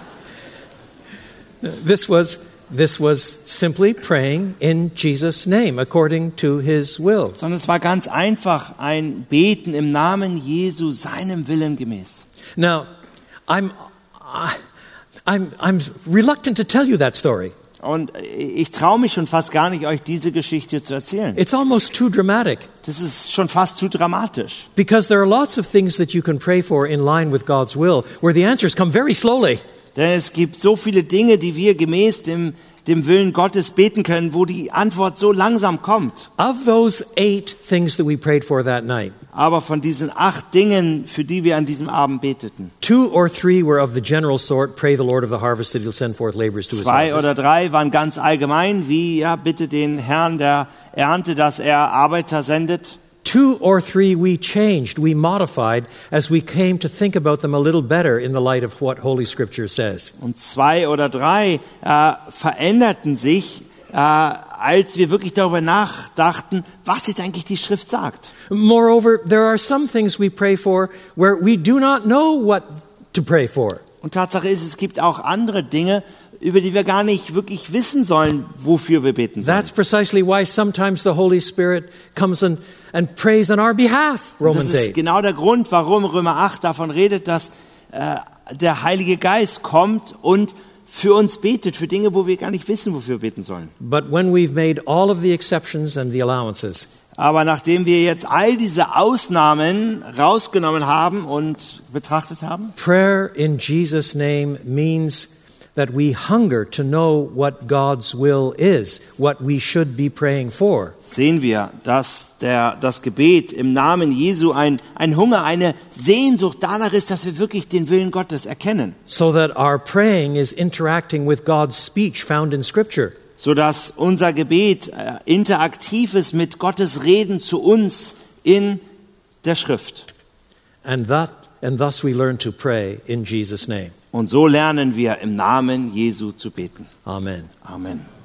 This was, this was simply praying in Jesus' name, according to His will. Sondern es war ganz einfach ein Beten im Namen Jesu, seinem Willen gemäß. Now, I'm, I- I'm, I'm reluctant to tell you that story. Und ich traue mich schon fast gar nicht, euch diese Geschichte zu erzählen. It's almost too dramatic, Das ist schon fast zu dramatisch. because there are lots of things that you can pray for in line with God's will, where the answers come very slowly. Denn es gibt so viele Dinge, die wir gemäß dem, dem Willen Gottes beten können, wo die Antwort so langsam kommt. Of those eight things that we prayed for that night, Aber von diesen acht Dingen, für die wir an diesem Abend beteten, two or three were of the general sort, pray the Lord of the harvest that He'll send forth laborers to His zwei harvest. oder drei waren ganz allgemein, wie ja bitte den Herrn der Ernte, dass er Arbeiter sendet. Two or three we changed, we modified, as we came to think about them a little better in the light of what Holy Scripture says. Und zwei oder drei äh, veränderten sich, äh, als wir wirklich darüber nachdachten, was jetzt eigentlich die Schrift sagt. Moreover, there are some things we pray for where we do not know what to pray for. Und Tatsache ist, es gibt auch andere Dinge, über die wir gar nicht wirklich wissen sollen, wofür wir beten sollen. That's precisely why sometimes the Holy Spirit comes and, and prays on our behalf, Romans Das ist eight. genau der Grund, warum Römer acht davon redet, dass äh, der Heilige Geist kommt und für uns betet, für Dinge, wo wir gar nicht wissen, wofür wir beten sollen. But when we've made all of the exceptions and the allowances, Aber nachdem wir jetzt all diese Ausnahmen rausgenommen haben und betrachtet haben, prayer in Jesus' name means that we hunger to know what God's will is, what we should be praying for. sehen wir, dass der, das Gebet im Namen Jesu ein, ein Hunger, eine Sehnsucht danach ist, dass wir wirklich den Willen Gottes erkennen. So that our praying is interacting with God's speech found in Scripture. Sodass unser Gebet äh, interaktiv ist mit Gottes Reden zu uns in der Schrift. And that and thus we learn to pray in Jesus' name. Und so lernen wir im Namen Jesu zu beten. Amen. Amen.